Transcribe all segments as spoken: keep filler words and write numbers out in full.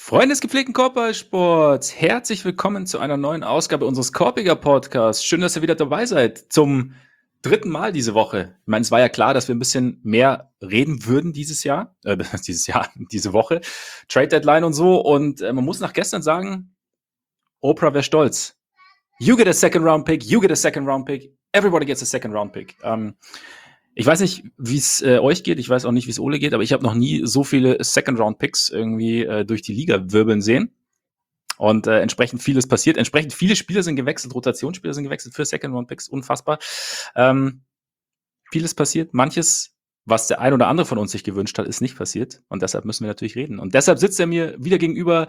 Freunde des gepflegten Korbballsports, herzlich willkommen zu einer neuen Ausgabe unseres Korpiger Podcasts. Schön, dass ihr wieder dabei seid. Zum dritten Mal diese Woche. Ich meine, es war ja klar, dass wir ein bisschen mehr reden würden dieses Jahr, äh, dieses Jahr, diese Woche. Trade Deadline und so. Und äh, man muss nach gestern sagen, Oprah wäre stolz. You get a second round pick, you get a second round pick, everybody gets a second round pick. Ähm, Ich weiß nicht, wie es äh, euch geht, ich weiß auch nicht, wie es Ole geht, aber ich habe noch nie so viele Second-Round-Picks irgendwie äh, durch die Liga wirbeln sehen. Und äh, entsprechend vieles passiert. Entsprechend viele Spieler sind gewechselt, Rotationsspieler sind gewechselt für Second-Round-Picks, unfassbar. Ähm, vieles passiert, manches, was der ein oder andere von uns sich gewünscht hat, ist nicht passiert. Und deshalb müssen wir natürlich reden. Und deshalb sitzt er mir wieder gegenüber,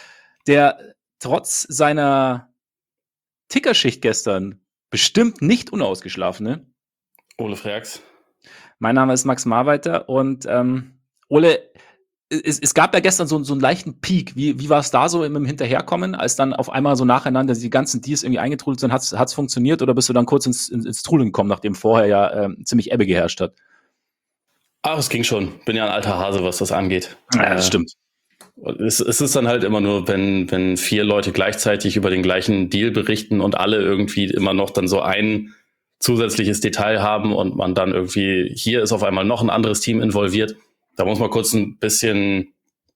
der trotz seiner Tickerschicht gestern bestimmt nicht unausgeschlafene Ole Freaks. Mein Name ist Max Marweiter und ähm, Ole, es, es gab ja gestern so, so einen leichten Peak. Wie, wie war es da so im, im Hinterherkommen, als dann auf einmal so nacheinander die ganzen Deals irgendwie eingetrudelt sind? Hat es funktioniert oder bist du dann kurz ins, ins, ins Trudeln gekommen, nachdem vorher ja ähm, ziemlich Ebbe geherrscht hat? Ach, es ging schon. Bin ja ein alter Hase, was das angeht. Ja, das äh, stimmt. Es, es ist dann halt immer nur, wenn, wenn vier Leute gleichzeitig über den gleichen Deal berichten und alle irgendwie immer noch dann so ein zusätzliches Detail haben und man dann irgendwie, hier ist auf einmal noch ein anderes Team involviert. Da muss man kurz ein bisschen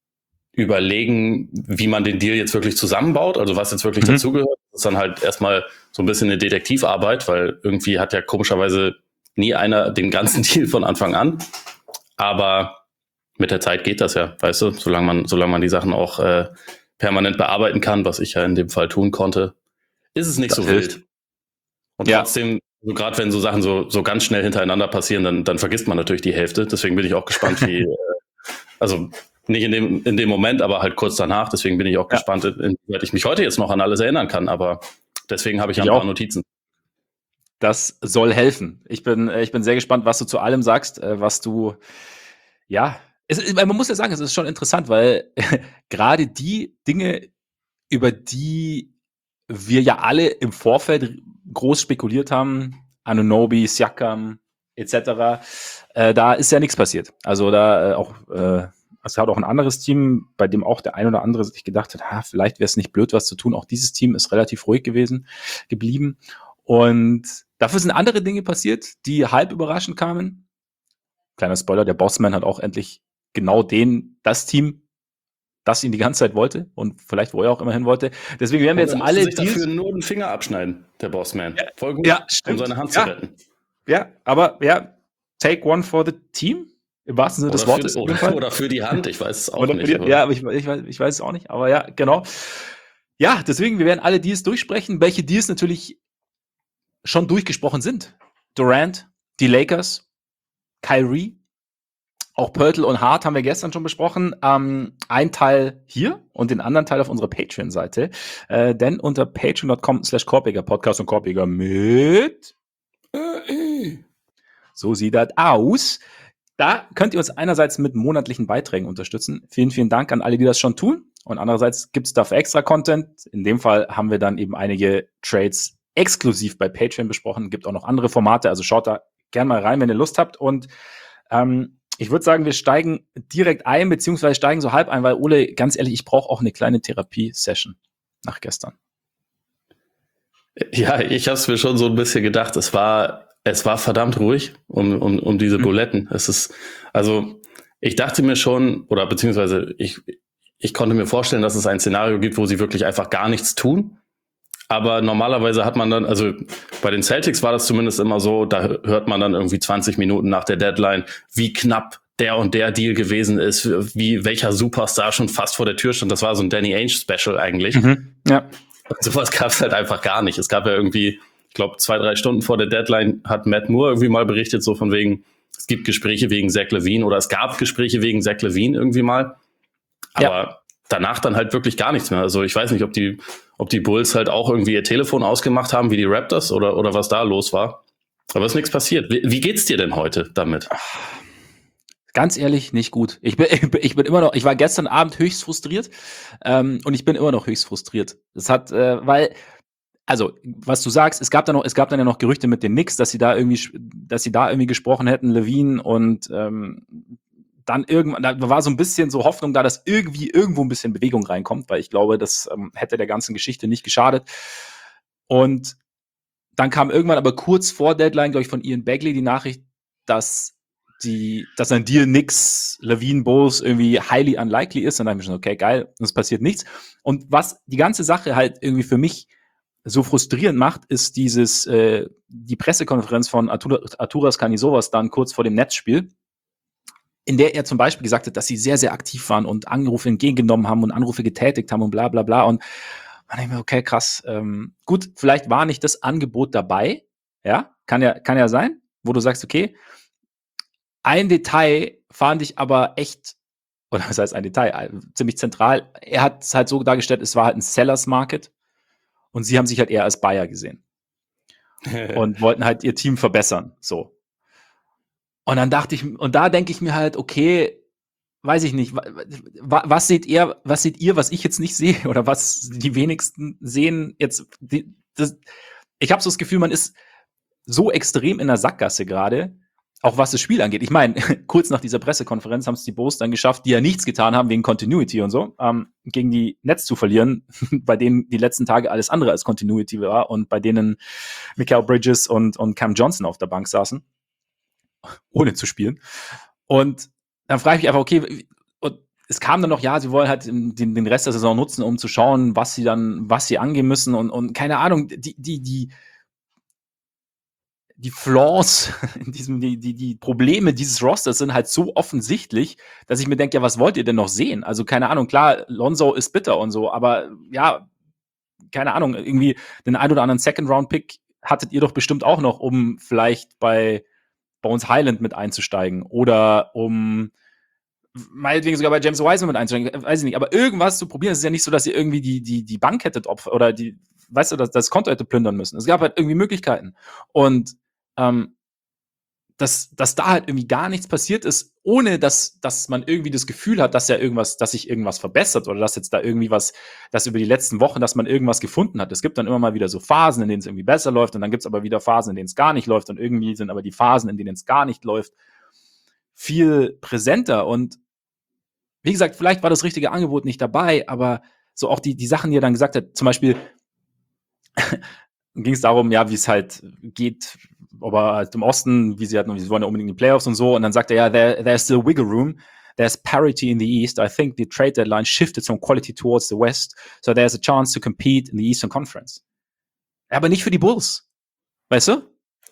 überlegen, wie man den Deal jetzt wirklich zusammenbaut, also was jetzt wirklich mhm. dazugehört. Das ist dann halt erstmal so ein bisschen eine Detektivarbeit, weil irgendwie hat ja komischerweise nie einer den ganzen Deal von Anfang an. Aber mit der Zeit geht das ja, weißt du, solange man, solange man die Sachen auch äh, permanent bearbeiten kann, was ich ja in dem Fall tun konnte, ist es nicht das so hilft. wild. Und ja. trotzdem, so gerade wenn so Sachen so, so ganz schnell hintereinander passieren, dann, dann vergisst man natürlich die Hälfte. Deswegen bin ich auch gespannt, wie, äh, also nicht in dem, in dem Moment, aber halt kurz danach. Deswegen bin ich auch ja. gespannt, inwieweit ich mich heute jetzt noch an alles erinnern kann. Aber deswegen habe ich, ich ein paar auch. Notizen. Das soll helfen. Ich bin, ich bin sehr gespannt, was du zu allem sagst, was du, ja, es, man muss ja sagen, es ist schon interessant, weil gerade die Dinge, über die wir ja alle im Vorfeld groß spekuliert haben, Anunoby, Siakam et cetera, äh, da ist ja nichts passiert. Also da äh, auch, äh, es hat auch ein anderes Team, bei dem auch der ein oder andere sich gedacht hat, ha, vielleicht wäre es nicht blöd, was zu tun. Auch dieses Team ist relativ ruhig gewesen, geblieben. Und dafür sind andere Dinge passiert, die halb überraschend kamen. Kleiner Spoiler, der Bossman hat auch endlich genau den, das Team, das ihn die ganze Zeit wollte und vielleicht wo er auch immer hin wollte. Deswegen werden wir jetzt alle sich dafür nur den Finger abschneiden, der Bossman. Ja, voll gut, ja, stimmt. um seine Hand ja. zu retten. Ja, aber ja, take one for the team, im wahrsten Sinne des Wortes. Für, oder, oder für die Hand, ich weiß es auch oder nicht. Die, aber. Ja, aber ich, ich, weiß, ich weiß es auch nicht, aber ja, genau. Ja, deswegen, wir werden alle Deals durchsprechen, welche Deals natürlich schon durchgesprochen sind. Durant, die Lakers, Kyrie, auch Poeltl und Hart haben wir gestern schon besprochen. Ähm, ein Teil hier und den anderen Teil auf unserer Patreon-Seite. Äh, denn unter patreon.com slash Korpiger Podcast und Korpiger mit äh, so sieht das aus. Da könnt ihr uns einerseits mit monatlichen Beiträgen unterstützen. Vielen, vielen Dank an alle, die das schon tun. Und andererseits gibt es dafür extra Content. In dem Fall haben wir dann eben einige Trades exklusiv bei Patreon besprochen. Gibt auch noch andere Formate. Also schaut da gerne mal rein, wenn ihr Lust habt. Und ähm, ich würde sagen, wir steigen direkt ein, beziehungsweise steigen so halb ein, weil Ole, ganz ehrlich, ich brauche auch eine kleine Therapie-Session nach gestern. Ja, ich habe es mir schon so ein bisschen gedacht. Es war, es war verdammt ruhig um, um, um diese Buletten. Mhm. Es ist, also ich dachte mir schon, oder beziehungsweise ich, ich konnte mir vorstellen, dass es ein Szenario gibt, wo sie wirklich einfach gar nichts tun. Aber normalerweise hat man dann, also bei den Celtics war das zumindest immer so, da hört man dann irgendwie zwanzig Minuten nach der Deadline, wie knapp der und der Deal gewesen ist, wie welcher Superstar schon fast vor der Tür stand. Das war so ein Danny Ainge-Special eigentlich. Mhm, ja. Und sowas gab es halt einfach gar nicht. Es gab ja irgendwie, ich glaube, zwei, drei Stunden vor der Deadline hat Matt Moore irgendwie mal berichtet, so von wegen, es gibt Gespräche wegen Zach LaVine oder es gab Gespräche wegen Zach LaVine irgendwie mal. Aber ja. Danach dann halt wirklich gar nichts mehr. Also ich weiß nicht, ob die, ob die Bulls halt auch irgendwie ihr Telefon ausgemacht haben, wie die Raptors oder, oder was da los war. Aber es ist nichts passiert. Wie, wie geht's dir denn heute damit? Ganz ehrlich, nicht gut. Ich bin, ich bin immer noch, ich war gestern Abend höchst frustriert ähm, und ich bin immer noch höchst frustriert. Das hat, äh, weil, also, was du sagst, es gab dann noch, es gab dann ja noch Gerüchte mit den Knicks, dass sie da irgendwie, dass sie da irgendwie gesprochen hätten, LaVine und ähm, dann irgendwann, da war so ein bisschen so Hoffnung da, dass irgendwie irgendwo ein bisschen Bewegung reinkommt, weil ich glaube, das ähm, hätte der ganzen Geschichte nicht geschadet. Und dann kam irgendwann aber kurz vor Deadline, glaube ich, von Ian Begley die Nachricht, dass die, dass ein Deal nix, Levine Bulls irgendwie highly unlikely ist. Und dann habe ich schon, okay, geil, es passiert nichts. Und was die ganze Sache halt irgendwie für mich so frustrierend macht, ist dieses, äh, die Pressekonferenz von Artur, Arturas Kanisovas dann kurz vor dem Netzspiel, in der er zum Beispiel gesagt hat, dass sie sehr, sehr aktiv waren und Anrufe entgegengenommen haben und Anrufe getätigt haben und bla bla bla. Und dann denke ich mir, okay, krass. Ähm, gut, vielleicht war nicht das Angebot dabei. Ja, kann ja, kann ja sein, wo du sagst, okay, ein Detail fand ich aber echt, oder was heißt ein Detail, ziemlich zentral. Er hat es halt so dargestellt, es war halt ein Sellers Market und sie haben sich halt eher als Buyer gesehen und wollten halt ihr Team verbessern, so. Und dann dachte ich, und da denke ich mir halt, okay, weiß ich nicht, wa, wa, was seht ihr, was seht ihr, was ich jetzt nicht sehe oder was die wenigsten sehen jetzt, die, das, ich habe so das Gefühl, man ist so extrem in der Sackgasse gerade, auch was das Spiel angeht. Ich meine, kurz nach dieser Pressekonferenz haben es die Bulls dann geschafft, die ja nichts getan haben wegen Continuity und so, ähm, gegen die Nets zu verlieren, bei denen die letzten Tage alles andere als Continuity war und bei denen Mikal Bridges und, und Cam Johnson auf der Bank saßen, ohne zu spielen. Und dann frage ich mich einfach, okay, und es kam dann noch, ja, sie wollen halt den, den Rest der Saison nutzen, um zu schauen, was sie dann, was sie angehen müssen und, und keine Ahnung, die, die, die, die Flaws, in diesem, die, die, die Probleme dieses Rosters sind halt so offensichtlich, dass ich mir denke, ja, was wollt ihr denn noch sehen? Also, keine Ahnung, klar, Lonzo ist bitter und so, aber ja, keine Ahnung, irgendwie den ein oder anderen Second-Round-Pick hattet ihr doch bestimmt auch noch, um vielleicht bei, bei uns Highland mit einzusteigen oder um meinetwegen sogar bei James Wiseman mit einzusteigen, weiß ich nicht, aber irgendwas zu probieren. Es ist ja nicht so, dass ihr irgendwie die, die, die Bank hättet opfer oder die, weißt du, das, das Konto hätte plündern müssen. Es gab halt irgendwie Möglichkeiten. Und ähm, dass, dass da halt irgendwie gar nichts passiert ist, ohne dass, dass man irgendwie das Gefühl hat, dass ja irgendwas, dass sich irgendwas verbessert oder dass jetzt da irgendwie was, dass über die letzten Wochen, dass man irgendwas gefunden hat. Es gibt dann immer mal wieder so Phasen, in denen es irgendwie besser läuft und dann gibt es aber wieder Phasen, in denen es gar nicht läuft und irgendwie sind aber die Phasen, in denen es gar nicht läuft, viel präsenter. Und wie gesagt, vielleicht war das richtige Angebot nicht dabei, aber so auch die, die Sachen, die er dann gesagt hat, zum Beispiel ging es darum, ja, wie es halt geht, aber halt im Osten, wie sie halt, sie wollen ja unbedingt in die Playoffs und so, und dann sagt er, ja, there, there's still wiggle room, there's parity in the East, I think the trade deadline shifted some quality towards the West, so there's a chance to compete in the Eastern Conference. Aber nicht für die Bulls, weißt du?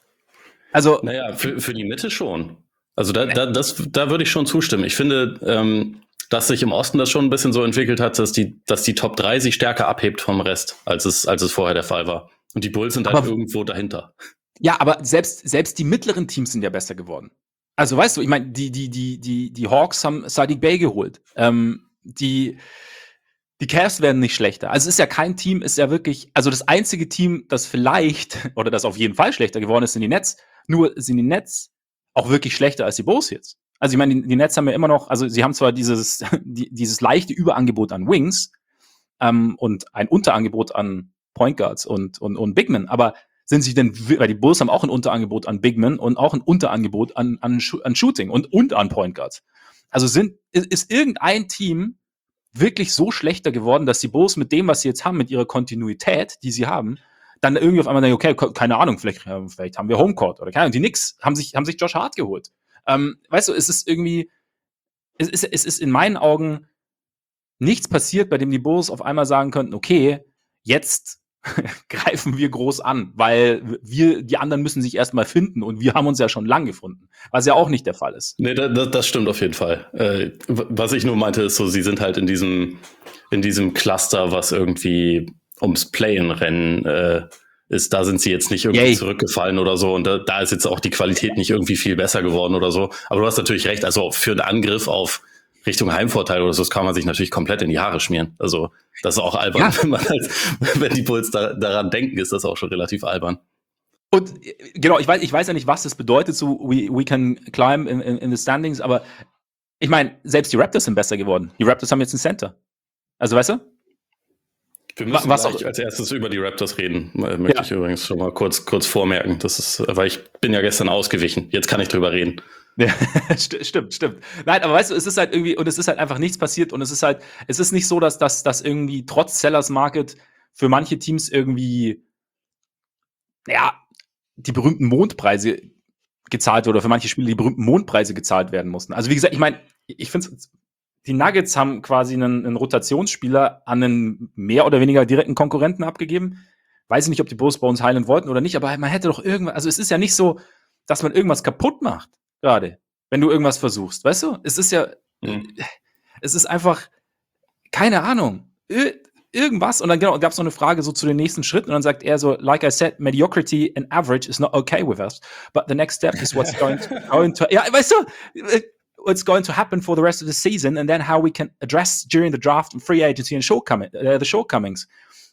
Also, naja, für, für die Mitte schon. Also da, da, das, da würde ich schon zustimmen. Ich finde, ähm, dass sich im Osten das schon ein bisschen so entwickelt hat, dass die, dass die Top drei sich stärker abhebt vom Rest, als es, als es vorher der Fall war. Und die Bulls sind halt aber irgendwo dahinter. Ja, aber selbst, selbst die mittleren Teams sind ja besser geworden. Also weißt du, ich meine, die, die, die, die, die Hawks haben Sadiq Bey geholt. Ähm, die, die Cavs werden nicht schlechter. Also es ist ja kein Team, ist ja wirklich, also das einzige Team, das vielleicht, oder das auf jeden Fall schlechter geworden ist, sind die Nets. Nur sind die Nets auch wirklich schlechter als die Bulls jetzt. Also ich meine, die, die Nets haben ja immer noch, also sie haben zwar dieses, die, dieses leichte Überangebot an Wings ähm, und ein Unterangebot an Point Guards und, und, und Bigmen, aber sind sie denn, weil die Bulls haben auch ein Unterangebot an Bigmen und auch ein Unterangebot an, an, an Shooting und, und an Point Guards. Also sind, ist, ist irgendein Team wirklich so schlechter geworden, dass die Bulls mit dem, was sie jetzt haben, mit ihrer Kontinuität, die sie haben, dann irgendwie auf einmal denken, okay, keine Ahnung, vielleicht, vielleicht haben wir Homecourt oder keine Ahnung. Die Knicks haben sich, haben sich Josh Hart geholt. Ähm, weißt du, es ist irgendwie, es ist, es ist in meinen Augen nichts passiert, bei dem die Bulls auf einmal sagen könnten, okay, jetzt greifen wir groß an, weil wir, die anderen müssen sich erstmal finden und wir haben uns ja schon lang gefunden, was ja auch nicht der Fall ist. Nee, das, das stimmt auf jeden Fall. Äh, was ich nur meinte, ist so, sie sind halt in diesem, in diesem Cluster, was irgendwie ums Play-in-Rennen äh, ist, da sind sie jetzt nicht irgendwie Yay. zurückgefallen oder so und da, da ist jetzt auch die Qualität nicht irgendwie viel besser geworden oder so. Aber du hast natürlich recht, also für einen Angriff auf Richtung Heimvorteil oder so, das kann man sich natürlich komplett in die Haare schmieren. Also das ist auch albern, ja. wenn man halt, wenn die Bulls da, daran denken, ist das auch schon relativ albern. Und genau, ich weiß, ich weiß ja nicht, was das bedeutet, so we, we can climb in, in, in the standings, aber ich meine, selbst die Raptors sind besser geworden. Die Raptors haben jetzt einen Center. Also weißt du? Wir müssen Was gleich auch- als erstes über die Raptors reden, äh, möchte Ja. ich übrigens schon mal kurz, kurz vormerken. Das ist, weil ich bin ja gestern ausgewichen. Jetzt kann ich drüber reden. Ja, st- stimmt, stimmt. Nein, aber weißt du, es ist halt irgendwie, und es ist halt einfach nichts passiert und es ist halt, es ist nicht so, dass das dass irgendwie trotz Sellers Market für manche Teams irgendwie, ja, die berühmten Mondpreise gezahlt oder für manche Spiele die berühmten Mondpreise gezahlt werden mussten. Also wie gesagt, ich meine, ich finde die Nuggets haben quasi einen, einen Rotationsspieler an einen mehr oder weniger direkten Konkurrenten abgegeben. Weiß ich nicht, ob die Bulls bei uns heilen wollten oder nicht, aber man hätte doch irgendwas, also es ist ja nicht so, dass man irgendwas kaputt macht, gerade, wenn du irgendwas versuchst, weißt du? Es ist ja, Mhm. es ist einfach, keine Ahnung, ir irgendwas. Und dann genau, gab es noch eine Frage so zu den nächsten Schritten und dann sagt er so, like I said, mediocrity and average is not okay with us, but the next step is what's going to, going to ja, weißt du, äh, what's going to happen for the rest of the season and then how we can address during the draft and free agency and shortcoming, uh, the shortcomings.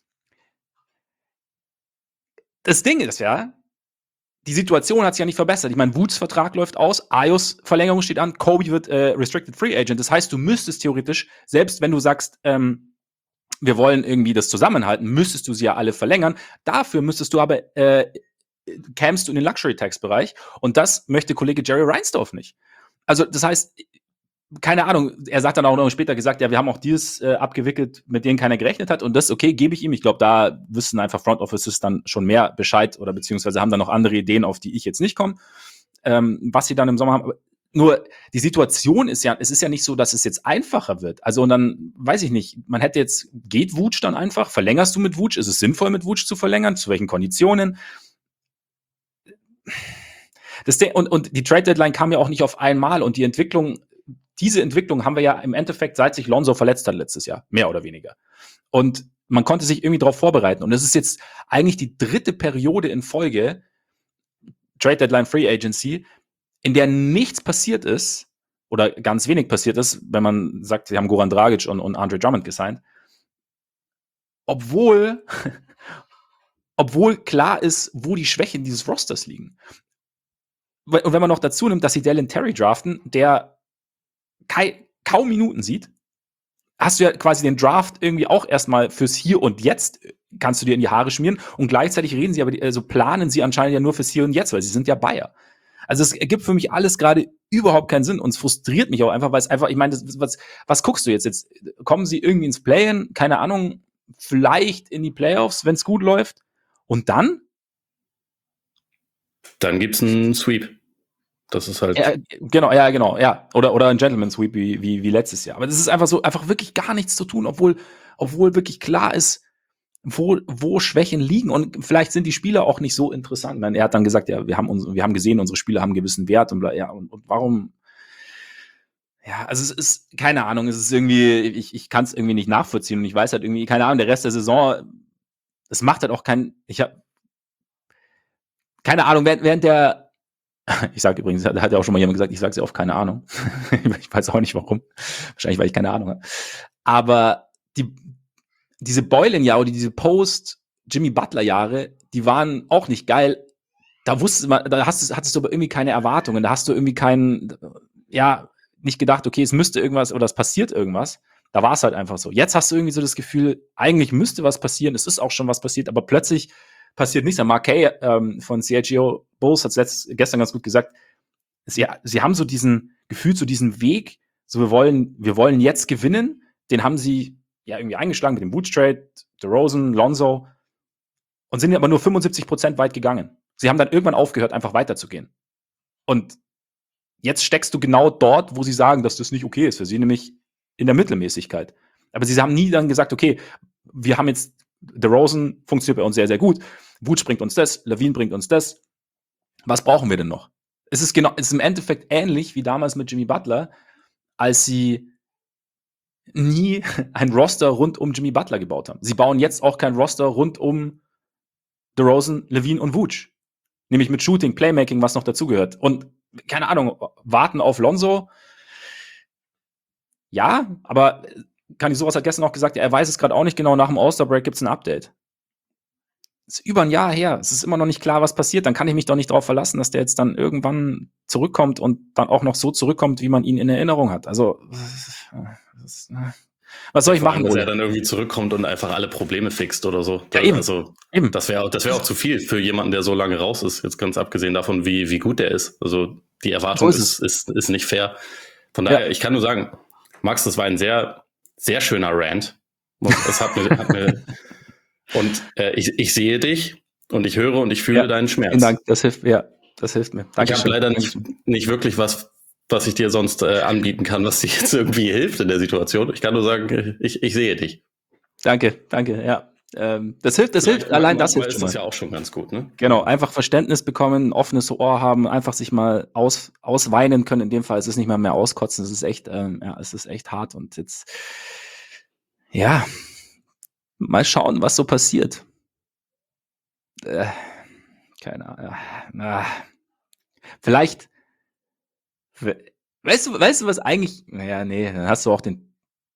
Das Ding ist ja, die Situation hat sich ja nicht verbessert. Ich meine, Woods Vertrag läuft aus, Ayos Verlängerung steht an, Kobe wird äh, Restricted Free Agent. Das heißt, du müsstest theoretisch, selbst wenn du sagst, ähm, wir wollen irgendwie das zusammenhalten, müsstest du sie ja alle verlängern. Dafür müsstest du aber, äh, kämst du in den Luxury-Tax-Bereich und das möchte Kollege Jerry Reinsdorf nicht. Also das heißt, keine Ahnung, er sagt dann auch noch später gesagt, ja, wir haben auch Deals äh, abgewickelt, mit denen keiner gerechnet hat und das, okay, gebe ich ihm. Ich glaube, da wissen einfach Front Offices dann schon mehr Bescheid oder beziehungsweise haben dann noch andere Ideen, auf die ich jetzt nicht komme, ähm, was sie dann im Sommer haben. Nur die Situation ist ja, es ist ja nicht so, dass es jetzt einfacher wird. Also und dann weiß ich nicht, man hätte jetzt, geht Wutsch dann einfach? Verlängerst du mit Wutsch? Ist es sinnvoll, mit Wutsch zu verlängern? Zu welchen Konditionen? Das Ding, und, und die Trade-Deadline kam ja auch nicht auf einmal und die Entwicklung, diese Entwicklung haben wir ja im Endeffekt, seit sich Lonzo verletzt hat letztes Jahr, mehr oder weniger. Und man konnte sich irgendwie darauf vorbereiten. Und es ist jetzt eigentlich die dritte Periode in Folge, Trade-Deadline Free Agency, in der nichts passiert ist oder ganz wenig passiert ist, wenn man sagt, sie haben Goran Dragic und, und Andre Drummond gesigned, obwohl, obwohl klar ist, wo die Schwächen dieses Rosters liegen. Und wenn man noch dazu nimmt, dass sie Dalen Terry draften, der kei- kaum Minuten sieht, hast du ja quasi den Draft irgendwie auch erstmal fürs Hier und Jetzt, kannst du dir in die Haare schmieren und gleichzeitig reden sie aber, also planen sie anscheinend ja nur fürs Hier und Jetzt, weil sie sind ja Bayer. Also es ergibt für mich alles gerade überhaupt keinen Sinn und es frustriert mich auch einfach, weil es einfach, ich meine, was, was guckst du jetzt? Jetzt kommen sie irgendwie ins Play-In, keine Ahnung, vielleicht in die Playoffs, wenn es gut läuft und dann? Dann gibt's einen Sweep. Das ist halt. Ja, genau, ja, genau, ja. Oder, oder ein Gentleman Sweep wie, wie, wie letztes Jahr. Aber das ist einfach so, einfach wirklich gar nichts zu tun, obwohl, obwohl wirklich klar ist, wo, wo Schwächen liegen. Und vielleicht sind die Spieler auch nicht so interessant. Ich meine, er hat dann gesagt, ja, wir haben uns, wir haben gesehen, unsere Spieler haben einen gewissen Wert und bla, ja, und, und warum? Ja, also es ist, keine Ahnung, es ist irgendwie, ich, ich kann es irgendwie nicht nachvollziehen und ich weiß halt irgendwie, keine Ahnung, der Rest der Saison, es macht halt auch kein, ich habe, keine Ahnung, während, während der, ich sage übrigens, da hat ja auch schon mal jemand gesagt, ich sage sehr oft keine Ahnung. Ich weiß auch nicht warum. Wahrscheinlich, weil ich keine Ahnung habe. Aber die, diese Boylan-Jahre oder diese Post-Jimmy Butler-Jahre, die waren auch nicht geil. Da wusste man, da hast du, hattest du aber irgendwie keine Erwartungen. Da hast du irgendwie keinen, ja, nicht gedacht, okay, es müsste irgendwas oder es passiert irgendwas. Da war es halt einfach so. Jetzt hast du irgendwie so das Gefühl, eigentlich müsste was passieren. Es ist auch schon was passiert, aber plötzlich passiert nichts. Der Mark Kay ähm, von C H G O Bulls hat es gestern ganz gut gesagt. Sie, sie haben so diesen Gefühl, so diesen Weg, so wir wollen, wir wollen jetzt gewinnen. Den haben sie ja irgendwie eingeschlagen mit dem Woods Trade, DeRozan, Lonzo und sind aber nur fünfundsiebzig Prozent weit gegangen. Sie haben dann irgendwann aufgehört, einfach weiterzugehen. Und jetzt steckst du genau dort, wo sie sagen, dass das nicht okay ist für sie, nämlich in der Mittelmäßigkeit. Aber sie haben nie dann gesagt, okay, wir haben jetzt, DeRozan funktioniert bei uns sehr, sehr gut. Woods bringt uns das, Levine bringt uns das. Was brauchen wir denn noch? Es ist genau, es ist im Endeffekt ähnlich wie damals mit Jimmy Butler, als sie nie ein Roster rund um Jimmy Butler gebaut haben. Sie bauen jetzt auch kein Roster rund um DeRozan, Levine und Woods. Nämlich mit Shooting, Playmaking, was noch dazugehört. Und keine Ahnung, warten auf Lonzo. Ja, aber Kani Sowas hat gestern auch gesagt, er weiß es gerade auch nicht genau, nach dem All-Star-Break gibt es ein Update. Das ist über ein Jahr her. Es ist immer noch nicht klar, was passiert. Dann kann ich mich doch nicht darauf verlassen, dass der jetzt dann irgendwann zurückkommt und dann auch noch so zurückkommt, wie man ihn in Erinnerung hat. Also, das ist, Was soll ich Vor machen? allem, dass Ole? er dann irgendwie zurückkommt und einfach alle Probleme fixt oder so. Ja, eben. Also, eben. das wäre das wäre auch zu viel für jemanden, der so lange raus ist. Jetzt ganz abgesehen davon, wie, wie gut der ist. Also, die Erwartung So ist, ist ist, ist nicht fair. Von daher, ja. Ich kann nur sagen, Max, das war ein sehr, sehr schöner Rant. Es hat mir, hat mir und äh, ich, ich sehe dich und ich höre und ich fühle ja, deinen Schmerz. Vielen Dank, das hilft, ja, das hilft mir. Dankeschön. Ich habe leider nicht, nicht wirklich was, was ich dir sonst äh, anbieten kann, was dir jetzt irgendwie hilft in der Situation. Ich kann nur sagen, ich, ich sehe dich. Danke, danke, ja. Ähm, das hilft, das Vielleicht hilft, allein das hilft schon mal. Ist das ja auch schon ganz gut, ne? Genau, einfach Verständnis bekommen, ein offenes Ohr haben, einfach sich mal aus, ausweinen können. In dem Fall ist es nicht mal mehr auskotzen, es ist echt, ähm, ja, es ist echt hart und jetzt, ja, mal schauen, was so passiert. Äh, keine Ahnung. Äh, vielleicht, weißt du, weißt du, was eigentlich, naja, nee, dann hast du auch den,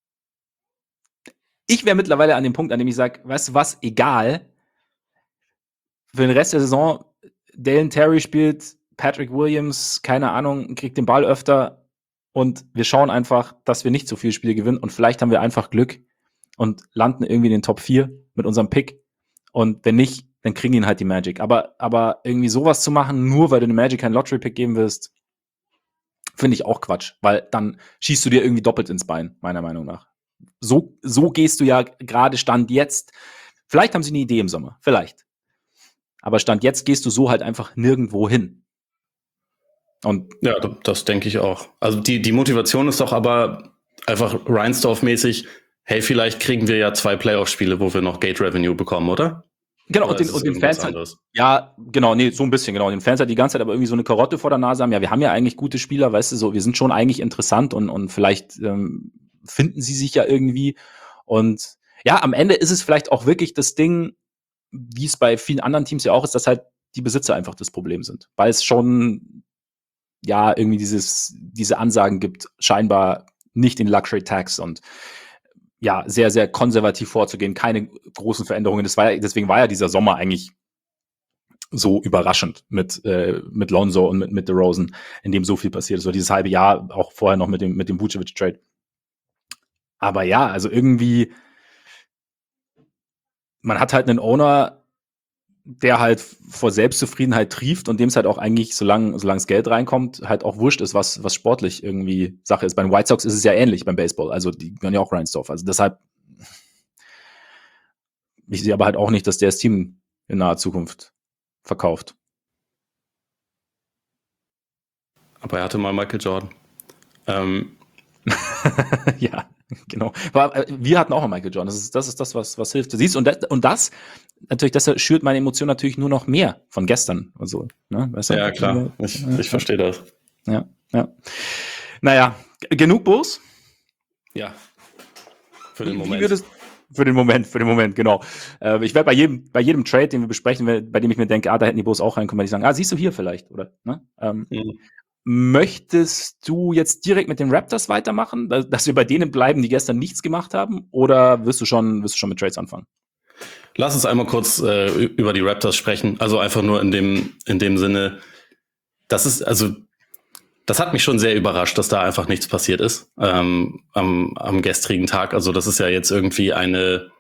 ich wäre mittlerweile an dem Punkt, an dem ich sage, weißt du was, egal, für den Rest der Saison, Dalen Terry spielt, Patrick Williams, keine Ahnung, kriegt den Ball öfter und wir schauen einfach, dass wir nicht so viele Spiele gewinnen und vielleicht haben wir einfach Glück und landen irgendwie in den Top vier mit unserem Pick und wenn nicht, dann kriegen ihn halt die Magic. Aber, aber irgendwie sowas zu machen, nur weil du den Magic keinen Lottery-Pick geben wirst, finde ich auch Quatsch, weil dann schießt du dir irgendwie doppelt ins Bein, meiner Meinung nach. So, so gehst du ja gerade Stand jetzt. Vielleicht haben sie eine Idee im Sommer, vielleicht. Aber Stand jetzt gehst du so halt einfach nirgendwo hin. Und ja, das denke ich auch. Also die, die Motivation ist doch aber einfach Reinsdorf-mäßig, hey, vielleicht kriegen wir ja zwei Playoff-Spiele, wo wir noch Gate-Revenue bekommen, oder? Genau, oder und den, und den Fans halt, ja, genau, nee, so ein bisschen, genau. Den Fans halt die ganze Zeit aber irgendwie so eine Karotte vor der Nase haben. Ja, wir haben ja eigentlich gute Spieler, weißt du, so, wir sind schon eigentlich interessant und, und vielleicht ähm, finden sie sich ja irgendwie. Und ja, am Ende ist es vielleicht auch wirklich das Ding, wie es bei vielen anderen Teams ja auch ist, dass halt die Besitzer einfach das Problem sind. Weil es schon, ja, irgendwie dieses, diese Ansagen gibt, scheinbar nicht den Luxury Tax und ja, sehr, sehr konservativ vorzugehen, keine großen Veränderungen. Das war ja, deswegen war ja dieser Sommer eigentlich so überraschend mit, äh, mit Lonzo und mit, mit DeRozan, in dem so viel passiert ist. So dieses halbe Jahr, auch vorher noch mit dem, mit dem Vucevic-Trade. Aber ja, also irgendwie, man hat halt einen Owner, der halt vor Selbstzufriedenheit trieft und dem es halt auch eigentlich, solange solange das Geld reinkommt, halt auch wurscht ist, was was sportlich irgendwie Sache ist. Bei den White Sox ist es ja ähnlich beim Baseball. Also die gehören ja auch Reinsdorf. Also deshalb, ich sehe aber halt auch nicht, dass der das Team in naher Zukunft verkauft. Aber er hatte mal Michael Jordan. Ähm. Ja, genau. Aber wir hatten auch mal Michael Jordan. Das ist das, ist das was, was hilft. Du siehst, und das, und das natürlich, das schürt meine Emotion natürlich nur noch mehr von gestern. Also, ne? Weißt du, ja, klar. Ich, ja, ich verstehe das. Ja, ja. Naja, genug Bulls? Ja. Für den wie, Moment. Wie würdest, für den Moment, für den Moment, genau. Äh, ich werde bei jedem, bei jedem Trade, den wir besprechen, bei dem ich mir denke, ah, da hätten die Bulls auch reinkommen, werde ich sagen, ah, siehst du hier vielleicht, oder? Ne? Ähm, mhm. Möchtest du jetzt direkt mit den Raptors weitermachen, dass wir bei denen bleiben, die gestern nichts gemacht haben, oder wirst du schon, wirst du schon mit Trades anfangen? Lass uns einmal kurz äh, über die Raptors sprechen. Also einfach nur in dem, in dem Sinne, das ist, also, das hat mich schon sehr überrascht, dass da einfach nichts passiert ist ähm, am, am gestrigen Tag. Also das ist ja jetzt irgendwie eine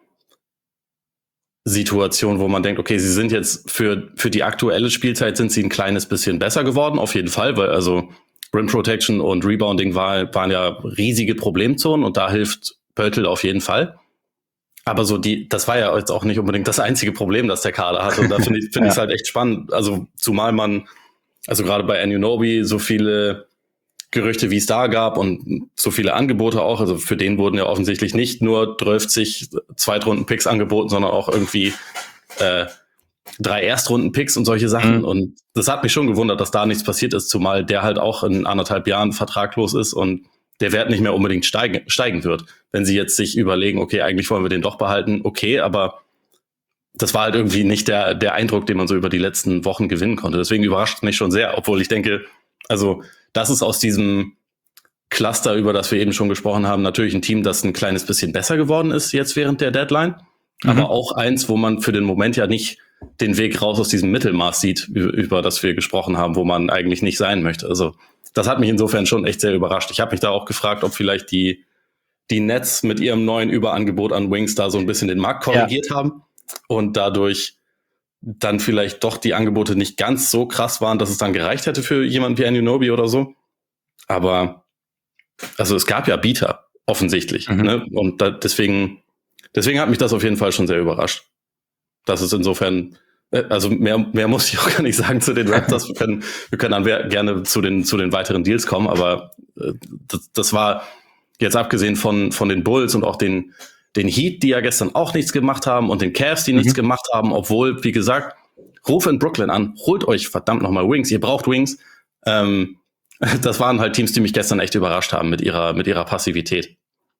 Situation, wo man denkt, okay, sie sind jetzt für, für die aktuelle Spielzeit sind sie ein kleines bisschen besser geworden, auf jeden Fall, weil also Rim Protection und Rebounding war, waren ja riesige Problemzonen und da hilft Pöltl auf jeden Fall. Aber so die, das war ja jetzt auch nicht unbedingt das einzige Problem, das der Kader hat. Und da finde ich, finde ich es halt echt spannend. Also zumal man, also gerade bei Anunoby so viele Gerüchte, wie es da gab und so viele Angebote auch. Also für den wurden ja offensichtlich nicht nur dreißig Zweitrunden-Picks angeboten, sondern auch irgendwie äh, drei Erstrunden-Picks und solche Sachen. Mhm. Und das hat mich schon gewundert, dass da nichts passiert ist, zumal der halt auch in anderthalb Jahren vertraglos ist und der Wert nicht mehr unbedingt steigen, steigen wird. Wenn sie jetzt sich überlegen, okay, eigentlich wollen wir den doch behalten, okay, aber das war halt irgendwie nicht der, der Eindruck, den man so über die letzten Wochen gewinnen konnte. Deswegen überrascht mich schon sehr, obwohl ich denke, also das ist aus diesem Cluster, über das wir eben schon gesprochen haben, natürlich ein Team, das ein kleines bisschen besser geworden ist jetzt während der Deadline, mhm. aber auch eins, wo man für den Moment ja nicht den Weg raus aus diesem Mittelmaß sieht, über das wir gesprochen haben, wo man eigentlich nicht sein möchte. Also das hat mich insofern schon echt sehr überrascht. Ich habe mich da auch gefragt, ob vielleicht die die Nets mit ihrem neuen Überangebot an Wings da so ein bisschen den Markt korrigiert ja. haben und dadurch dann vielleicht doch die Angebote nicht ganz so krass waren, dass es dann gereicht hätte für jemanden wie Anunoby oder so. Aber also es gab ja Bieter, offensichtlich. Mhm. Ne? Und da, deswegen, deswegen hat mich das auf jeden Fall schon sehr überrascht. Das ist insofern, also mehr, mehr muss ich auch gar nicht sagen zu den Raptors. Wir können, wir können dann gerne zu den, zu den weiteren Deals kommen, aber das, das war jetzt abgesehen von, von den Bulls und auch den, den Heat, die ja gestern auch nichts gemacht haben und den Cavs, die mhm. nichts gemacht haben, obwohl, wie gesagt, ruf in Brooklyn an, holt euch verdammt nochmal Wings, ihr braucht Wings. Ähm, das waren halt Teams, die mich gestern echt überrascht haben mit ihrer, mit ihrer Passivität.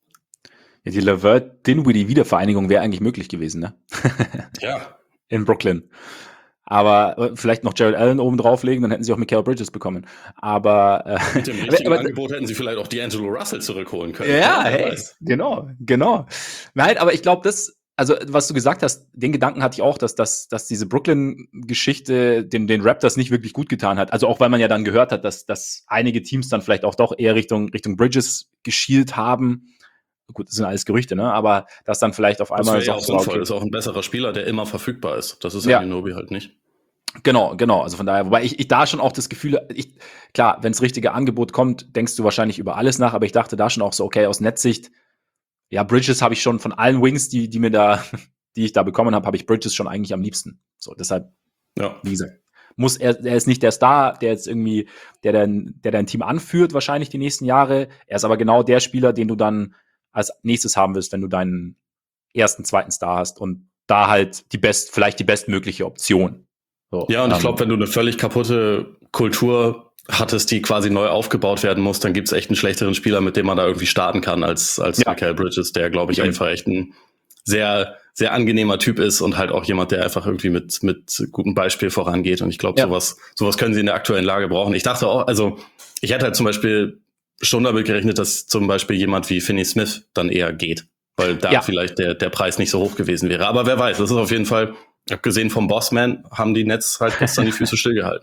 Ja, die LeVert-Dinwiddie-Wiedervereinigung wäre eigentlich möglich gewesen, ne? Ja. In Brooklyn. Aber vielleicht noch Jared Allen oben drauflegen, dann hätten sie auch Mikal Bridges bekommen. Aber äh, mit dem richtigen aber, Angebot hätten sie vielleicht auch D'Angelo Russell zurückholen können. Ja, hey, genau, genau. Nein, aber ich glaube, das, also was du gesagt hast, den Gedanken hatte ich auch, dass, dass, dass diese Brooklyn-Geschichte den, den Raptors nicht wirklich gut getan hat. Also auch weil man ja dann gehört hat, dass, dass einige Teams dann vielleicht auch doch eher Richtung, Richtung Bridges geschielt haben. Gut, das sind alles Gerüchte, ne? Aber dass dann vielleicht auf einmal das wäre ja auch sinnvoll. Okay. Das ist auch ein besserer Spieler, der immer verfügbar ist. Das ist ja Anunoby halt nicht. Genau, genau. Also von daher, wobei ich, ich da schon auch das Gefühl, ich, klar, wenn das richtige Angebot kommt, denkst du wahrscheinlich über alles nach, aber ich dachte da schon auch so, okay, aus Netzsicht, ja, Bridges habe ich schon von allen Wings, die, die mir da, die ich da bekommen habe, habe ich Bridges schon eigentlich am liebsten. So, deshalb, ja. Wie gesagt, muss er, er ist nicht der Star, der jetzt irgendwie, der dein, der dein Team anführt, wahrscheinlich die nächsten Jahre. Er ist aber genau der Spieler, den du dann als nächstes haben willst, wenn du deinen ersten, zweiten Star hast und da halt die best, vielleicht die bestmögliche Option. So, ja, und ähm, ich glaube, wenn du eine völlig kaputte Kultur hattest, die quasi neu aufgebaut werden muss, dann gibt's echt einen schlechteren Spieler, mit dem man da irgendwie starten kann, als, als ja. Mikal Bridges, der, glaube ich, ja. einfach echt ein sehr, sehr angenehmer Typ ist und halt auch jemand, der einfach irgendwie mit, mit gutem Beispiel vorangeht. Und ich glaube, ja. sowas, sowas können sie in der aktuellen Lage brauchen. Ich dachte auch, also, ich hätte halt zum Beispiel schon damit gerechnet, dass zum Beispiel jemand wie Finney Smith dann eher geht, weil da ja. vielleicht der, der Preis nicht so hoch gewesen wäre. Aber wer weiß, das ist auf jeden Fall, abgesehen vom Bossman, haben die Nets halt gestern die Füße stillgehalten.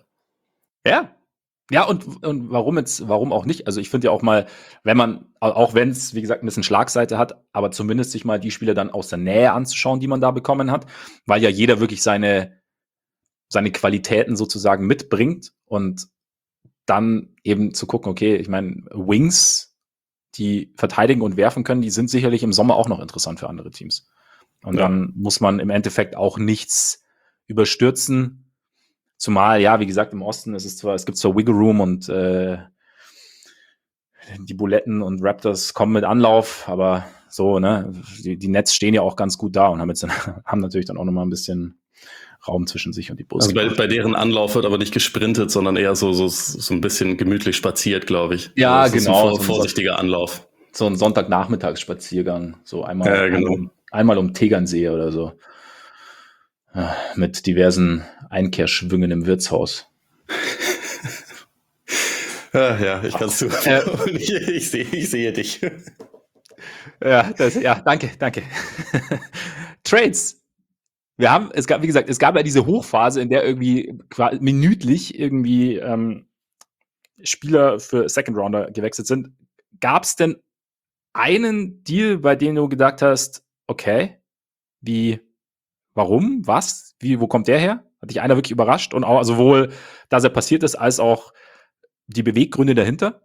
Ja. Ja, und, und warum jetzt, warum auch nicht? Also ich finde ja auch mal, wenn man, auch wenn es, wie gesagt, ein bisschen Schlagseite hat, aber zumindest sich mal die Spieler dann aus der Nähe anzuschauen, die man da bekommen hat, weil ja jeder wirklich seine, seine Qualitäten sozusagen mitbringt und dann eben zu gucken, okay, ich meine, Wings, die verteidigen und werfen können, die sind sicherlich im Sommer auch noch interessant für andere Teams. Und ja. dann muss man im Endeffekt auch nichts überstürzen. Zumal, ja, wie gesagt, im Osten ist es zwar, es gibt zwar Wiggle Room und äh, die Buletten und Raptors kommen mit Anlauf, aber so, ne, die, die Nets stehen ja auch ganz gut da und haben jetzt dann, haben natürlich dann auch nochmal ein bisschen Raum zwischen sich und die Bulls. Also bei, bei deren Anlauf wird aber nicht gesprintet, sondern eher so, so, so ein bisschen gemütlich spaziert, glaube ich. Ja, also genau. Ist ein vorsichtiger so ein, Anlauf. So ein Sonntagnachmittagsspaziergang, so einmal, ja, genau. einmal, einmal um Tegernsee oder so. Ja, mit diversen Einkehrschwüngen im Wirtshaus. ja, ja, ich kann es zu. Äh, ich, ich, sehe, ich sehe dich. Ja, das, ja, danke, danke. Trades. Wir haben, es gab, wie gesagt, es gab ja diese Hochphase, in der irgendwie minütlich irgendwie ähm, Spieler für Second Rounder gewechselt sind. Gab es denn einen Deal, bei dem du gedacht hast, okay, wie, warum, was, wie, wo kommt der her? Hat dich einer wirklich überrascht? Und auch sowohl, dass er passiert ist, als auch die Beweggründe dahinter?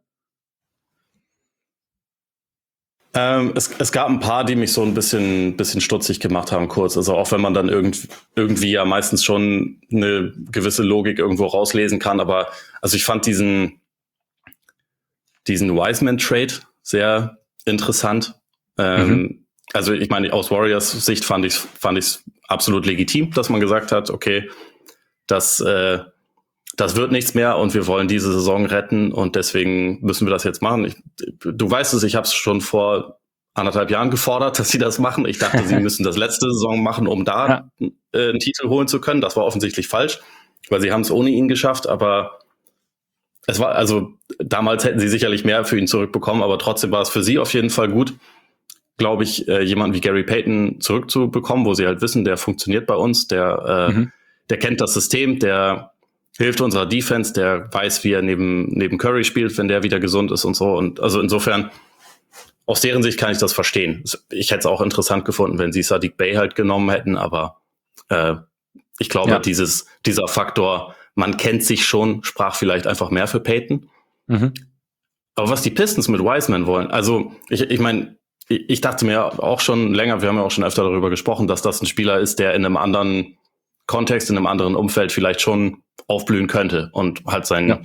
Ähm, es, es gab ein paar, die mich so ein bisschen, bisschen stutzig gemacht haben, kurz. Also auch wenn man dann irgend, irgendwie ja meistens schon eine gewisse Logik irgendwo rauslesen kann. Aber also ich fand diesen, diesen Wiseman-Trade sehr interessant. Ähm, mhm. Also ich meine, aus Warriors Sicht fand ich fand ich es absolut legitim, dass man gesagt hat, okay, das, äh, das wird nichts mehr und wir wollen diese Saison retten und deswegen müssen wir das jetzt machen. Ich, du weißt es, ich habe es schon vor anderthalb Jahren gefordert, dass sie das machen. Ich dachte, sie müssen das letzte Saison machen, um da ja. äh, einen Titel holen zu können. Das war offensichtlich falsch, weil sie haben es ohne ihn geschafft, aber es war, also damals hätten sie sicherlich mehr für ihn zurückbekommen, aber trotzdem war es für sie auf jeden Fall gut, glaube ich, äh, jemanden wie Gary Payton zurückzubekommen, wo sie halt wissen, der funktioniert bei uns, der, äh, mhm. der kennt das System, der hilft unserer Defense, der weiß, wie er neben, neben Curry spielt, wenn der wieder gesund ist und so. Und also insofern aus deren Sicht kann ich das verstehen. Ich hätte es auch interessant gefunden, wenn sie Saddiq Bey halt genommen hätten, aber äh, ich glaube, ja. dieses, dieser Faktor, man kennt sich schon, sprach vielleicht einfach mehr für Peyton. Mhm. Aber was die Pistons mit Wiseman wollen, also ich, ich meine, ich dachte mir auch schon länger, wir haben ja auch schon öfter darüber gesprochen, dass das ein Spieler ist, der in einem anderen Kontext, in einem anderen Umfeld vielleicht schon aufblühen könnte und halt sein, ja.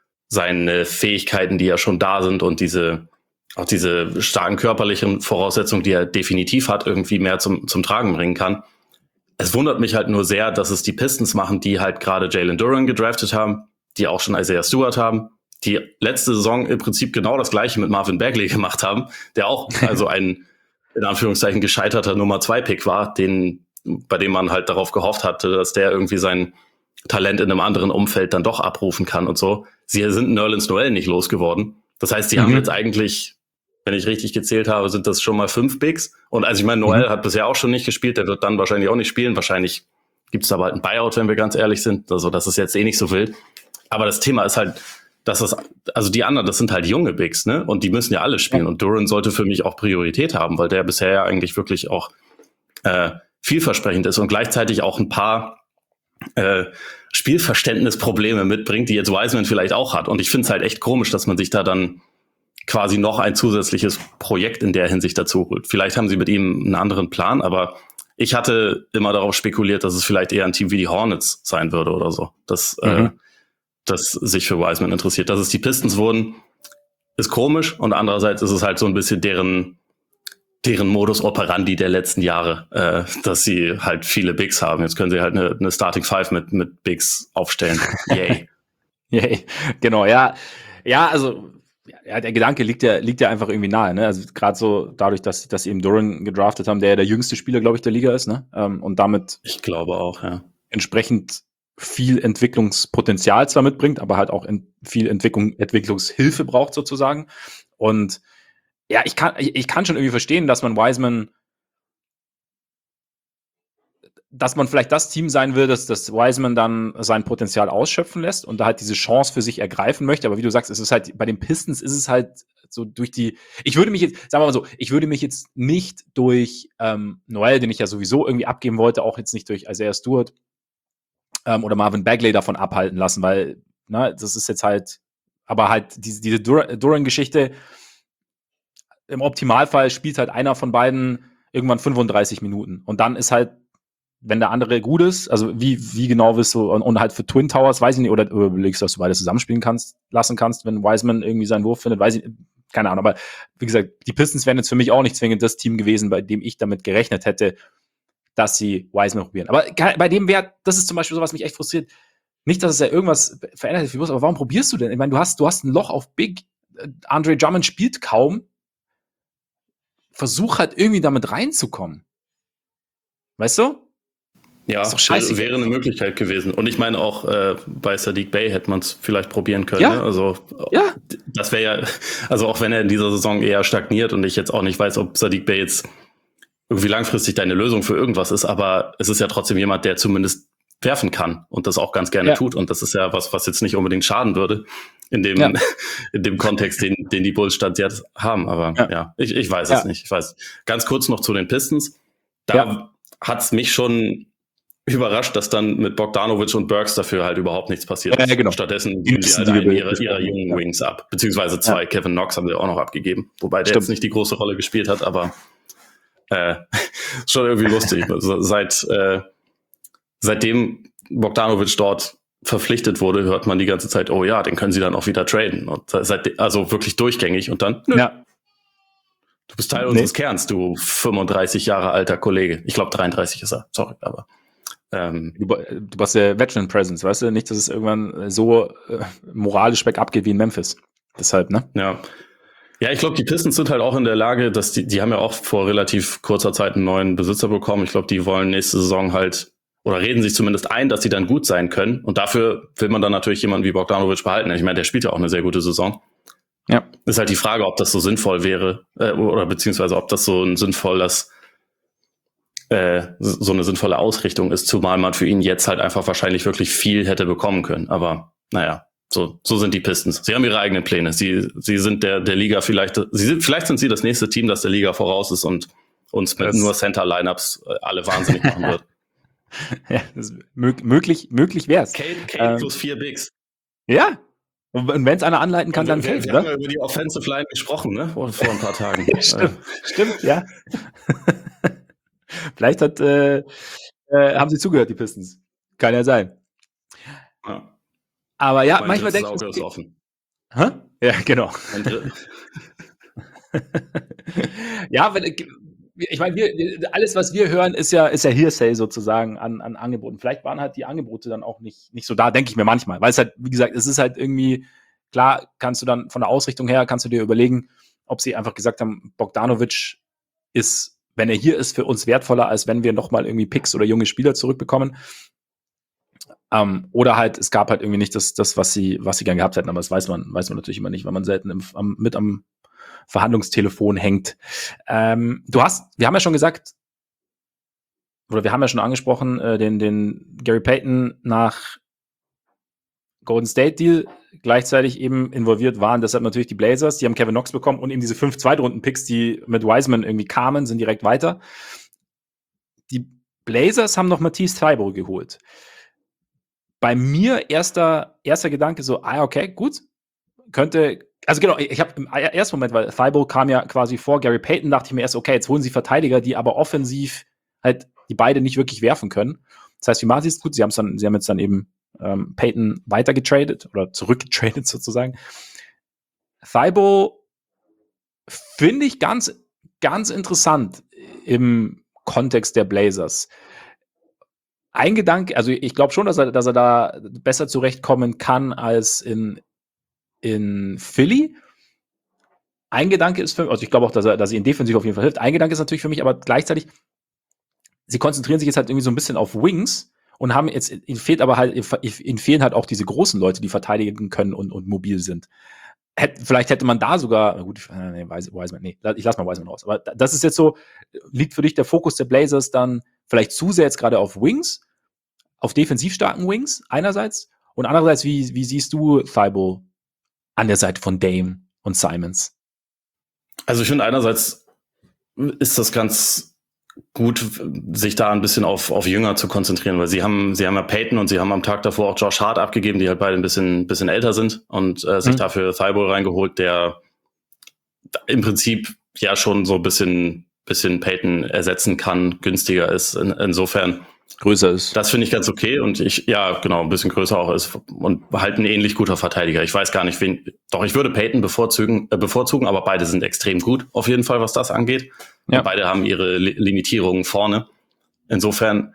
seine Fähigkeiten, die ja schon da sind und diese auch diese starken körperlichen Voraussetzungen, die er definitiv hat, irgendwie mehr zum, zum Tragen bringen kann. Es wundert mich halt nur sehr, dass es die Pistons machen, die halt gerade Jalen Duren gedraftet haben, die auch schon Isaiah Stewart haben, die letzte Saison im Prinzip genau das Gleiche mit Marvin Bagley gemacht haben, der auch also ein, in Anführungszeichen, gescheiterter Nummer zwei Pick war, den, bei dem man halt darauf gehofft hatte, dass der irgendwie sein Talent in einem anderen Umfeld dann doch abrufen kann und so. Sie sind Nerlens Noel nicht losgeworden. Das heißt, sie mhm. haben jetzt eigentlich, wenn ich richtig gezählt habe, sind das schon mal fünf Bigs. Und also ich meine, Noel mhm. hat bisher auch schon nicht gespielt, der wird dann wahrscheinlich auch nicht spielen. Wahrscheinlich gibt es da bald ein Buyout, wenn wir ganz ehrlich sind. Also das ist jetzt eh nicht so wild. Aber das Thema ist halt, dass das, also die anderen, das sind halt junge Bigs, ne? Und die müssen ja alle spielen. Ja. Und Duren sollte für mich auch Priorität haben, weil der bisher ja eigentlich wirklich auch äh, vielversprechend ist und gleichzeitig auch ein paar äh, Spielverständnisprobleme mitbringt, die jetzt Wiseman vielleicht auch hat. Und ich finde es halt echt komisch, dass man sich da dann quasi noch ein zusätzliches Projekt in der Hinsicht dazu holt. Vielleicht haben sie mit ihm einen anderen Plan, aber ich hatte immer darauf spekuliert, dass es vielleicht eher ein Team wie die Hornets sein würde oder so, das, mhm. äh, das sich für Wiseman interessiert. Dass es die Pistons wurden, ist komisch und andererseits ist es halt so ein bisschen deren deren Modus operandi der letzten Jahre, äh, dass sie halt viele Bigs haben. Jetzt können sie halt eine, eine Starting Five mit mit Bigs aufstellen. Yay. Yay. Genau, ja. Ja, also ja, der Gedanke liegt ja, liegt ja einfach irgendwie nahe, ne? Also gerade so dadurch, dass, dass sie eben Duren gedraftet haben, der ja der jüngste Spieler, glaube ich, der Liga ist, ne? Ähm, und damit ich glaube auch, ja. Entsprechend viel Entwicklungspotenzial zwar mitbringt, aber halt auch in viel Entwicklung, Entwicklungshilfe braucht sozusagen. Und ja, ich kann, ich, ich kann schon irgendwie verstehen, dass man Wiseman, dass man vielleicht das Team sein will, dass das Wiseman dann sein Potenzial ausschöpfen lässt und da halt diese Chance für sich ergreifen möchte. Aber wie du sagst, es ist halt, bei den Pistons ist es halt so durch die, ich würde mich jetzt, sagen wir mal so, ich würde mich jetzt nicht durch ähm, Noel, den ich ja sowieso irgendwie abgeben wollte, auch jetzt nicht durch Isaiah Stewart ähm, oder Marvin Bagley davon abhalten lassen, weil, na, das ist jetzt halt, aber halt diese, diese Dur- Duran-Geschichte, im Optimalfall spielt halt einer von beiden irgendwann fünfunddreißig Minuten. Und dann ist halt, wenn der andere gut ist, also wie, wie genau willst du, und, und halt für Twin Towers, weiß ich nicht, oder, oder überlegst du, dass du beide zusammenspielen kannst, lassen kannst, wenn Wiseman irgendwie seinen Wurf findet, weiß ich, keine Ahnung. Aber wie gesagt, die Pistons wären jetzt für mich auch nicht zwingend das Team gewesen, bei dem ich damit gerechnet hätte, dass sie Wiseman probieren. Aber bei dem wäre, das ist zum Beispiel so, was mich echt frustriert. Nicht, dass es ja irgendwas verändert hat, aber warum probierst du denn? Ich meine, du hast, du hast ein Loch auf Big, Andre Drummond spielt kaum. Versuch halt irgendwie damit reinzukommen. Weißt du? Ja, ist doch scheiße. Wäre eine Möglichkeit gewesen. Und ich meine auch, äh, bei Saddiq Bey hätte man es vielleicht probieren können. Ja. Ne? Also, ja. Das wäre ja, also auch wenn er in dieser Saison eher stagniert und ich jetzt auch nicht weiß, ob Saddiq Bey jetzt irgendwie langfristig deine Lösung für irgendwas ist, aber es ist ja trotzdem jemand, der zumindest werfen kann und das auch ganz gerne ja. tut. Und das ist ja was, was jetzt nicht unbedingt schaden würde in dem, ja. in dem Kontext, den, den die Bulls Stand jetzt haben. Aber ja, ja ich, ich weiß ja. es nicht. Ich weiß. Ganz kurz noch zu den Pistons. Da ja. hat es mich schon überrascht, dass dann mit Bogdanovic und Burks dafür halt überhaupt nichts passiert ist. Ja, genau. Stattdessen geben sie halt einen ihrer, ihrer jungen ja. Wings ab. Beziehungsweise zwei. Ja. Kevin Knox haben sie auch noch abgegeben. Wobei der Stimmt. jetzt nicht die große Rolle gespielt hat, aber äh, schon irgendwie lustig. Seit äh, Seitdem Bogdanovic dort verpflichtet wurde, hört man die ganze Zeit, oh ja, den können sie dann auch wieder traden. Und seit, also wirklich durchgängig und dann, nö. Ja. Du bist Teil nee. unseres Kerns, du fünfunddreißig Jahre alter Kollege. Ich glaube dreiunddreißig ist er, sorry, aber ähm, du, du warst der Veteran Presence, weißt du? Nicht, dass es irgendwann so äh, moralisch bergab geht wie in Memphis. Deshalb, ne? Ja. Ja, ich glaube, die Pistons sind halt auch in der Lage, dass die, die haben ja auch vor relativ kurzer Zeit einen neuen Besitzer bekommen. Ich glaube, die wollen nächste Saison halt oder reden sich zumindest ein, dass sie dann gut sein können. Und dafür will man dann natürlich jemanden wie Bogdanovic behalten. Ich meine, der spielt ja auch eine sehr gute Saison. Ja. Ist halt die Frage, ob das so sinnvoll wäre, äh, oder beziehungsweise ob das so ein sinnvolles, äh, so eine sinnvolle Ausrichtung ist, zumal man für ihn jetzt halt einfach wahrscheinlich wirklich viel hätte bekommen können. Aber naja, So, so sind die Pistons. Sie haben ihre eigenen Pläne. Sie, sie sind der, der Liga vielleicht, sie sind, vielleicht sind sie das nächste Team, das der Liga voraus ist und uns mit das nur Center-Lineups alle wahnsinnig machen wird. Ja, das ist mög- möglich, möglich wär's. Kane, Kane ähm, plus vier Bigs. Ja. Und wenn es einer anleiten kann, wir, dann Kane, Wir, wir haben ja über die Offensive Line gesprochen, ne? Vor, vor ein paar Tagen. Stimmt, stimmt, ja. Vielleicht hat, äh, äh, haben sie zugehört, die Pistons. Kann ja sein. Ja. Aber ja, mein manchmal denke ich... Auge ist offen. Hä? Ja, genau. Ja, wenn, ich meine, wir, alles, was wir hören, ist ja, ist ja Hearsay sozusagen an, an Angeboten. Vielleicht waren halt die Angebote dann auch nicht, nicht so da, denke ich mir manchmal. Weil es halt, wie gesagt, es ist halt irgendwie, klar, kannst du dann von der Ausrichtung her, kannst du dir überlegen, ob sie einfach gesagt haben, Bogdanovic ist, wenn er hier ist, für uns wertvoller, als wenn wir nochmal irgendwie Picks oder junge Spieler zurückbekommen. Um, oder halt, es gab halt irgendwie nicht das, das was sie, was sie gern gehabt hätten, aber das weiß man, weiß man natürlich immer nicht, weil man selten im, am, mit am Verhandlungstelefon hängt. Ähm, du hast, wir haben ja schon gesagt, oder wir haben ja schon angesprochen, äh, den, den Gary Payton nach Golden State Deal gleichzeitig eben involviert waren, deshalb natürlich die Blazers, die haben Kevin Knox bekommen und eben diese fünf Zweitrunden-Picks, die mit Wiseman irgendwie kamen, sind direkt weiter. Die Blazers haben noch Matisse Thybulle geholt. Bei mir erster, erster Gedanke so, ah, okay, gut, könnte, also genau, ich habe im ersten Moment, weil Thybulle kam ja quasi vor Gary Payton, dachte ich mir erst, okay, jetzt holen sie Verteidiger, die aber offensiv halt, die beide nicht wirklich werfen können. Das heißt, wie machen sie es gut? Sie haben es dann, sie haben jetzt dann eben ähm, Payton weitergetradet oder zurückgetradet sozusagen. Thybulle finde ich ganz, ganz interessant im Kontext der Blazers. Ein Gedanke, also ich glaube schon, dass er, dass er da besser zurechtkommen kann als in, in Philly. Ein Gedanke ist für mich, also ich glaube auch, dass er, dass er ihn defensiv auf jeden Fall hilft. Ein Gedanke ist natürlich für mich, aber gleichzeitig, sie konzentrieren sich jetzt halt irgendwie so ein bisschen auf Wings und haben jetzt, ihnen fehlt aber halt, ihnen fehlen halt auch diese großen Leute, die verteidigen können und, und mobil sind. Hätt, vielleicht hätte man da sogar, gut, nee, Wiseman, nee, ich lass mal Wiseman raus. Aber das ist jetzt so, liegt für dich der Fokus der Blazers dann vielleicht zu sehr jetzt gerade auf Wings, auf defensiv starken Wings einerseits und andererseits, wie, wie siehst du Thybulle an der Seite von Dame und Simons? Also ich finde einerseits ist das ganz gut, sich da ein bisschen auf, auf Jünger zu konzentrieren, weil sie haben, sie haben ja Payton und sie haben am Tag davor auch Josh Hart abgegeben, die halt beide ein bisschen, bisschen älter sind und äh, sich mhm. dafür Thybulle reingeholt, der im Prinzip ja schon so ein bisschen, bisschen Payton ersetzen kann, günstiger ist, in, insofern größer ist. Das finde ich ganz okay und ich, ja, genau, ein bisschen größer auch ist und halt ein ähnlich guter Verteidiger. Ich weiß gar nicht, wen, doch ich würde Payton bevorzugen, äh, bevorzugen, aber beide sind extrem gut, auf jeden Fall, was das angeht. Ja. Und beide haben ihre Li- Limitierungen vorne. Insofern,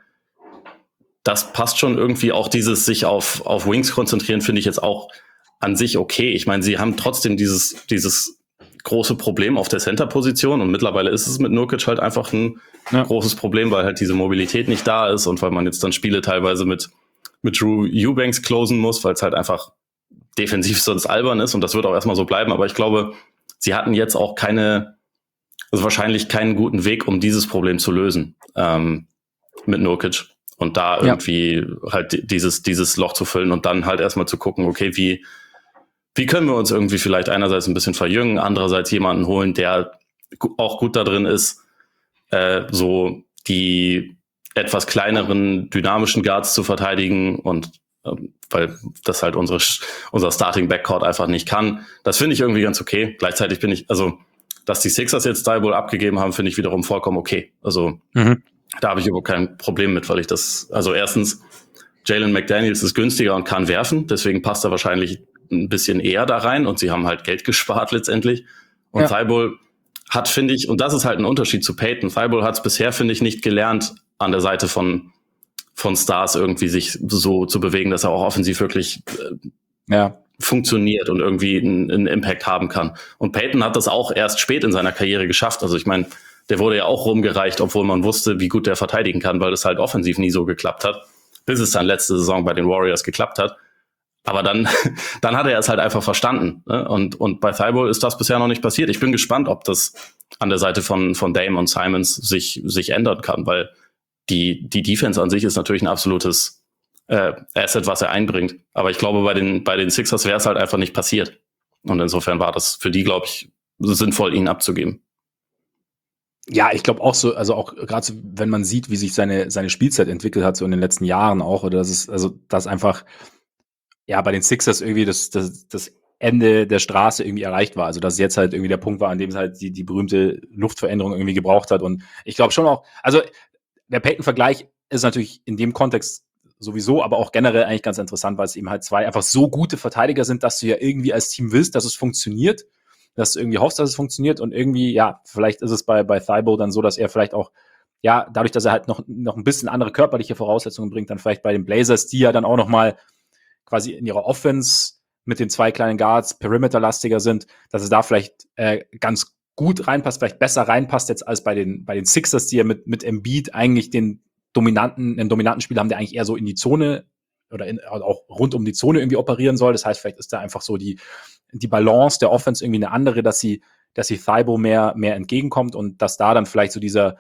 das passt schon irgendwie, auch dieses sich auf, auf Wings konzentrieren, finde ich jetzt auch an sich okay. Ich meine, sie haben trotzdem dieses, dieses große Problem auf der Center-Position und mittlerweile ist es mit Nurkic halt einfach ein ja. großes Problem, weil halt diese Mobilität nicht da ist und weil man jetzt dann Spiele teilweise mit, mit Drew Eubanks closen muss, weil es halt einfach defensiv sonst albern ist und das wird auch erstmal so bleiben, aber ich glaube, sie hatten jetzt auch keine, also wahrscheinlich keinen guten Weg, um dieses Problem zu lösen ähm, mit Nurkic und da ja. irgendwie halt dieses, dieses Loch zu füllen und dann halt erstmal zu gucken, okay, wie Wie können wir uns irgendwie vielleicht einerseits ein bisschen verjüngen, andererseits jemanden holen, der auch gut da drin ist, äh, so die etwas kleineren, dynamischen Guards zu verteidigen und äh, weil das halt unsere, unser Starting Backcourt einfach nicht kann. Das finde ich irgendwie ganz okay. Gleichzeitig bin ich, also, dass die Sixers jetzt Thybulle abgegeben haben, finde ich wiederum vollkommen okay. Also, mhm. da habe ich überhaupt kein Problem mit, weil ich das, also erstens, Jalen McDaniels ist günstiger und kann werfen, deswegen passt er wahrscheinlich ein bisschen eher da rein und sie haben halt Geld gespart letztendlich. Und ja. Thybulle hat, finde ich, und das ist halt ein Unterschied zu Payton, Thybulle hat es bisher, finde ich, nicht gelernt, an der Seite von, von Stars irgendwie sich so zu bewegen, dass er auch offensiv wirklich äh, ja. funktioniert und irgendwie einen, einen Impact haben kann. Und Payton hat das auch erst spät in seiner Karriere geschafft. Also ich meine, der wurde ja auch rumgereicht, obwohl man wusste, wie gut der verteidigen kann, weil das halt offensiv nie so geklappt hat, bis es dann letzte Saison bei den Warriors geklappt hat. Aber dann, dann hat er es halt einfach verstanden. Ne? Und, und bei Thybulle ist das bisher noch nicht passiert. Ich bin gespannt, ob das an der Seite von, von Dame und Simons sich, sich ändern kann, weil die, die Defense an sich ist natürlich ein absolutes äh, Asset, was er einbringt. Aber ich glaube, bei den, bei den Sixers wäre es halt einfach nicht passiert. Und insofern war das für die, glaube ich, sinnvoll, ihn abzugeben. Ja, ich glaube auch so, also auch gerade so, wenn man sieht, wie sich seine, seine Spielzeit entwickelt hat, so in den letzten Jahren auch, oder das ist, also das einfach, ja, bei den Sixers irgendwie das, das, das Ende der Straße irgendwie erreicht war. Also dass jetzt halt irgendwie der Punkt war, an dem es halt die, die berühmte Luftveränderung irgendwie gebraucht hat. Und ich glaube schon auch, also der Peyton-Vergleich ist natürlich in dem Kontext sowieso, aber auch generell eigentlich ganz interessant, weil es eben halt zwei einfach so gute Verteidiger sind, dass du ja irgendwie als Team willst, dass es funktioniert, dass du irgendwie hoffst, dass es funktioniert und irgendwie, ja, vielleicht ist es bei, bei Thibault dann so, dass er vielleicht auch, ja, dadurch, dass er halt noch, noch ein bisschen andere körperliche Voraussetzungen bringt, dann vielleicht bei den Blazers, die ja dann auch noch mal quasi in ihrer Offense mit den zwei kleinen Guards Perimeter-lastiger sind, dass es da vielleicht äh, ganz gut reinpasst, vielleicht besser reinpasst jetzt als bei den, bei den Sixers, die ja mit, mit Embiid eigentlich den dominanten, einen dominanten Spieler haben, der eigentlich eher so in die Zone oder in, also auch rund um die Zone irgendwie operieren soll. Das heißt, vielleicht ist da einfach so die, die Balance der Offense irgendwie eine andere, dass sie, dass sie Thibault mehr, mehr entgegenkommt und dass da dann vielleicht so dieser,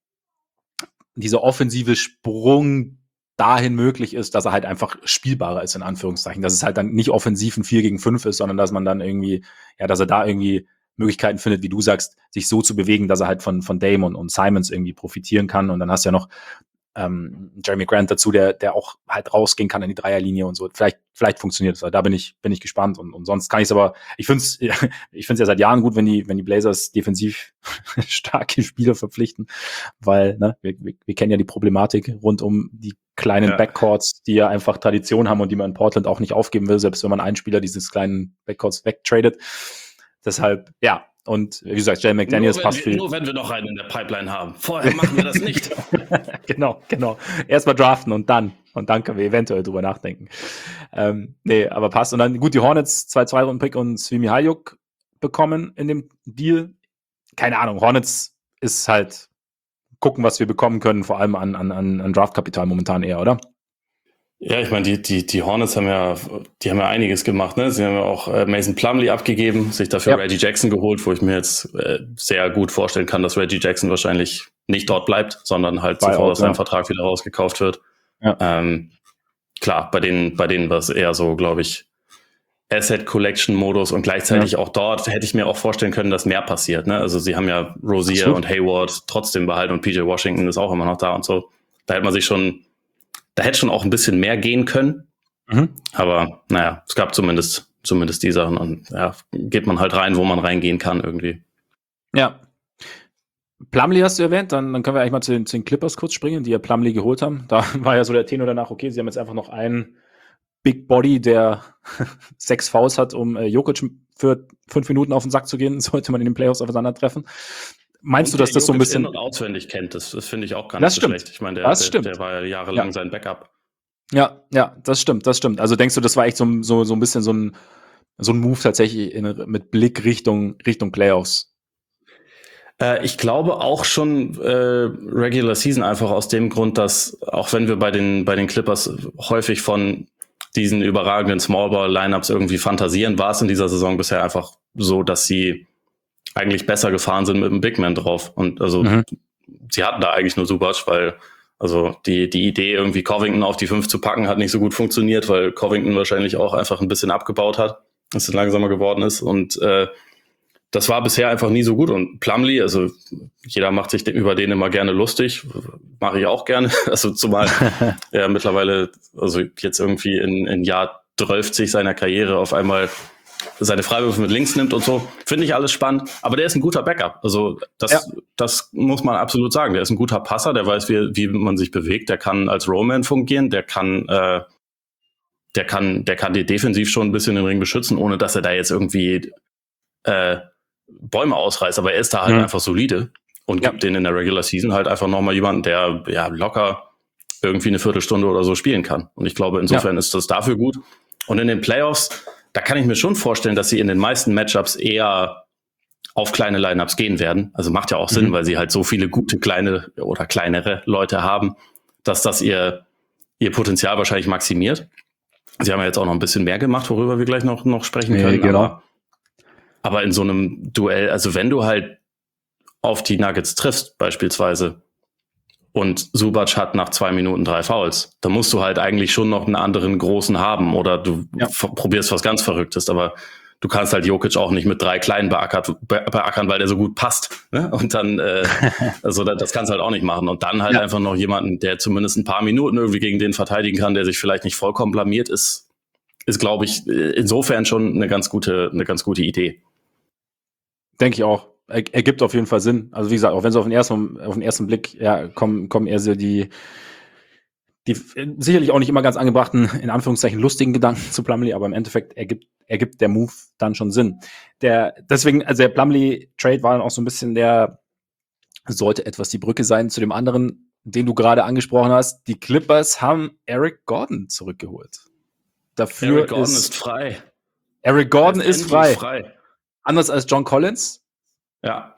dieser offensive Sprung dahin möglich ist, dass er halt einfach spielbarer ist, in Anführungszeichen. Dass es halt dann nicht offensiv ein vier gegen fünf ist, sondern dass man dann irgendwie, ja, dass er da irgendwie Möglichkeiten findet, wie du sagst, sich so zu bewegen, dass er halt von, von Damon und Simons irgendwie profitieren kann. Und dann hast du ja noch ähm, Jeremy Grant dazu, der, der auch halt rausgehen kann in die Dreierlinie und so. Vielleicht, vielleicht funktioniert es. Da bin ich, bin ich gespannt. Und, und sonst kann ich es aber, ich finde es, ich finde es ja seit Jahren gut, wenn die, wenn die Blazers defensiv starke Spieler verpflichten, weil, ne, wir, wir, wir kennen ja die Problematik rund um die kleinen ja. Backcourts, die ja einfach Tradition haben und die man in Portland auch nicht aufgeben will, selbst wenn man einen Spieler dieses kleinen Backcourts wegtradet. Deshalb, ja, und wie gesagt, Jalen McDaniels passt wir, viel. Nur wenn wir noch einen in der Pipeline haben. Vorher machen wir das nicht. genau, genau. Erstmal draften und dann. Und dann können wir eventuell drüber nachdenken. Ähm, nee, aber passt. Und dann, gut, die Hornets, zwei Zwei-Runden-Pick und Svi Mykhailiuk bekommen in dem Deal. Keine Ahnung, Hornets ist halt gucken, was wir bekommen können, vor allem an, an, an Draftkapital momentan eher, oder? Ja, ich meine, die, die, die Hornets haben ja, die haben ja einiges gemacht, ne? Sie haben ja auch äh, Mason Plumlee abgegeben, sich dafür ja. Reggie Jackson geholt, wo ich mir jetzt äh, sehr gut vorstellen kann, dass Reggie Jackson wahrscheinlich nicht dort bleibt, sondern halt Bei sofort auch, aus seinem ja. Vertrag wieder rausgekauft wird. Ja. Ähm, klar, bei denen, bei denen war es eher so, glaube ich, Asset Collection Modus und gleichzeitig ja. auch dort hätte ich mir auch vorstellen können, dass mehr passiert, ne? Also sie haben ja Rozier Absolut. und Hayward trotzdem behalten und P J Washington ist auch immer noch da und so. Da hätte man sich schon Da hätte schon auch ein bisschen mehr gehen können. Mhm. Aber naja, es gab zumindest, zumindest die Sachen. Und ja, geht man halt rein, wo man reingehen kann irgendwie. Ja. Plumlee hast du erwähnt, dann, dann können wir eigentlich mal zu den, zu den Clippers kurz springen, die ja Plumlee geholt haben. Da war ja so der Tenor danach, okay, sie haben jetzt einfach noch einen Big Body, der sechs Fouls hat, um äh, Jokic für fünf Minuten auf den Sack zu gehen, sollte man in den Playoffs aufeinandertreffen. Meinst und du, dass das so ein bisschen... und auswendig kennt, das, das finde ich auch gar nicht das so stimmt. schlecht. Ich meine, der, das der, der war ja jahrelang ja. sein Backup. Ja, ja, das stimmt, das stimmt. Also denkst du, das war echt so, so, so ein bisschen so ein, so ein Move tatsächlich in, mit Blick Richtung, Richtung Playoffs? Äh, ich glaube auch schon äh, Regular Season einfach aus dem Grund, dass auch wenn wir bei den, bei den Clippers häufig von diesen überragenden Smallball-Lineups irgendwie fantasieren, war es in dieser Saison bisher einfach so, dass sie eigentlich besser gefahren sind mit dem Big Man drauf. Und also mhm. sie hatten da eigentlich nur Zubac, weil also die die Idee, irgendwie Covington auf die fünf zu packen, hat nicht so gut funktioniert, weil Covington wahrscheinlich auch einfach ein bisschen abgebaut hat, dass es langsamer geworden ist. Und äh, das war bisher einfach nie so gut. Und Plumlee, also jeder macht sich über den immer gerne lustig, mache ich auch gerne. Also zumal er mittlerweile, also jetzt irgendwie in, in Jahr zwölf seiner Karriere auf einmal seine Freiwürfe mit links nimmt und so, finde ich alles spannend. Aber der ist ein guter Backup. Also das, ja. das muss man absolut sagen. Der ist ein guter Passer, der weiß, wie, wie man sich bewegt. Der kann als Rollman fungieren. Der kann, äh, der kann, der kann dir defensiv schon ein bisschen den Ring beschützen, ohne dass er da jetzt irgendwie äh, Bäume ausreißt. Aber er ist da halt mhm. einfach solide und ja. gibt denen in der Regular Season halt einfach nochmal jemanden, der ja locker irgendwie eine Viertelstunde oder so spielen kann. Und ich glaube, insofern ja. ist das dafür gut. Und in den Playoffs, da kann ich mir schon vorstellen, dass sie in den meisten Matchups eher auf kleine Lineups gehen werden. Also macht ja auch Sinn, mhm. weil sie halt so viele gute kleine oder kleinere Leute haben, dass das ihr, ihr Potenzial wahrscheinlich maximiert. Sie haben ja jetzt auch noch ein bisschen mehr gemacht, worüber wir gleich noch, noch sprechen können. Ja, genau. aber, aber in so einem Duell, also wenn du halt auf die Nuggets triffst beispielsweise und Zubac hat nach zwei Minuten drei Fouls. Da musst du halt eigentlich schon noch einen anderen Großen haben oder du ja. f- probierst was ganz Verrücktes, aber du kannst halt Jokic auch nicht mit drei Kleinen beackert, be- beackern, weil der so gut passt. Ne? Und dann, äh, also das, das kannst du halt auch nicht machen. Und dann halt ja. einfach noch jemanden, der zumindest ein paar Minuten irgendwie gegen den verteidigen kann, der sich vielleicht nicht vollkommen blamiert, ist, ist, glaube ich, insofern schon eine ganz gute, eine ganz gute Idee. Denke ich auch. Er, ergibt auf jeden Fall Sinn. Also wie gesagt, auch wenn es auf den ersten, auf den ersten Blick, ja, kommen, kommen eher so die, die sicherlich auch nicht immer ganz angebrachten, in Anführungszeichen lustigen Gedanken zu Plumlee, aber im Endeffekt ergibt, ergibt der Move dann schon Sinn. Der, deswegen, also der Plumlee-Trade war dann auch so ein bisschen der, sollte etwas die Brücke sein zu dem anderen, den du gerade angesprochen hast. Die Clippers haben Eric Gordon zurückgeholt. Dafür Eric Gordon ist, ist frei. Eric Gordon ist, ist frei. frei. Anders als John Collins. Ja.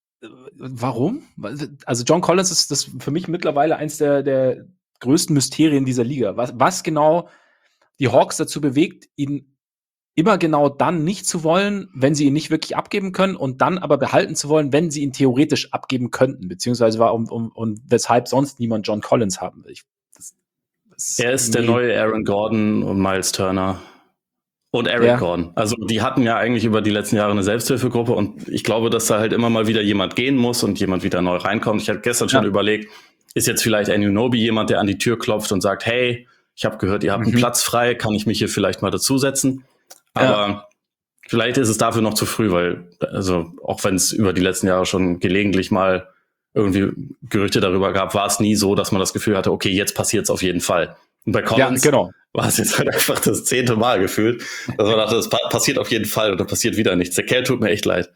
Warum? Also John Collins ist das für mich mittlerweile eins der, der größten Mysterien dieser Liga. Was, was genau die Hawks dazu bewegt, ihn immer genau dann nicht zu wollen, wenn sie ihn nicht wirklich abgeben können und dann aber behalten zu wollen, wenn sie ihn theoretisch abgeben könnten, beziehungsweise war um, um, um weshalb sonst niemand John Collins haben will. Ich, das, das er ist der neue Aaron Gordon und Miles Turner. Und Eric ja. Gordon. Also die hatten ja eigentlich über die letzten Jahre eine Selbsthilfegruppe und ich glaube, dass da halt immer mal wieder jemand gehen muss und jemand wieder neu reinkommt. Ich hatte gestern schon ja. überlegt, ist jetzt vielleicht Anunoby jemand, der an die Tür klopft und sagt, hey, ich habe gehört, ihr habt mhm. einen Platz frei, kann ich mich hier vielleicht mal dazusetzen? Aber ja. vielleicht ist es dafür noch zu früh, weil also auch wenn es über die letzten Jahre schon gelegentlich mal irgendwie Gerüchte darüber gab, war es nie so, dass man das Gefühl hatte, okay, jetzt passiert es auf jeden Fall. Und bei Collins ja, genau. war es jetzt halt einfach das zehnte Mal gefühlt, dass man dachte, das passiert auf jeden Fall und dann passiert wieder nichts. Der Kerl tut mir echt leid.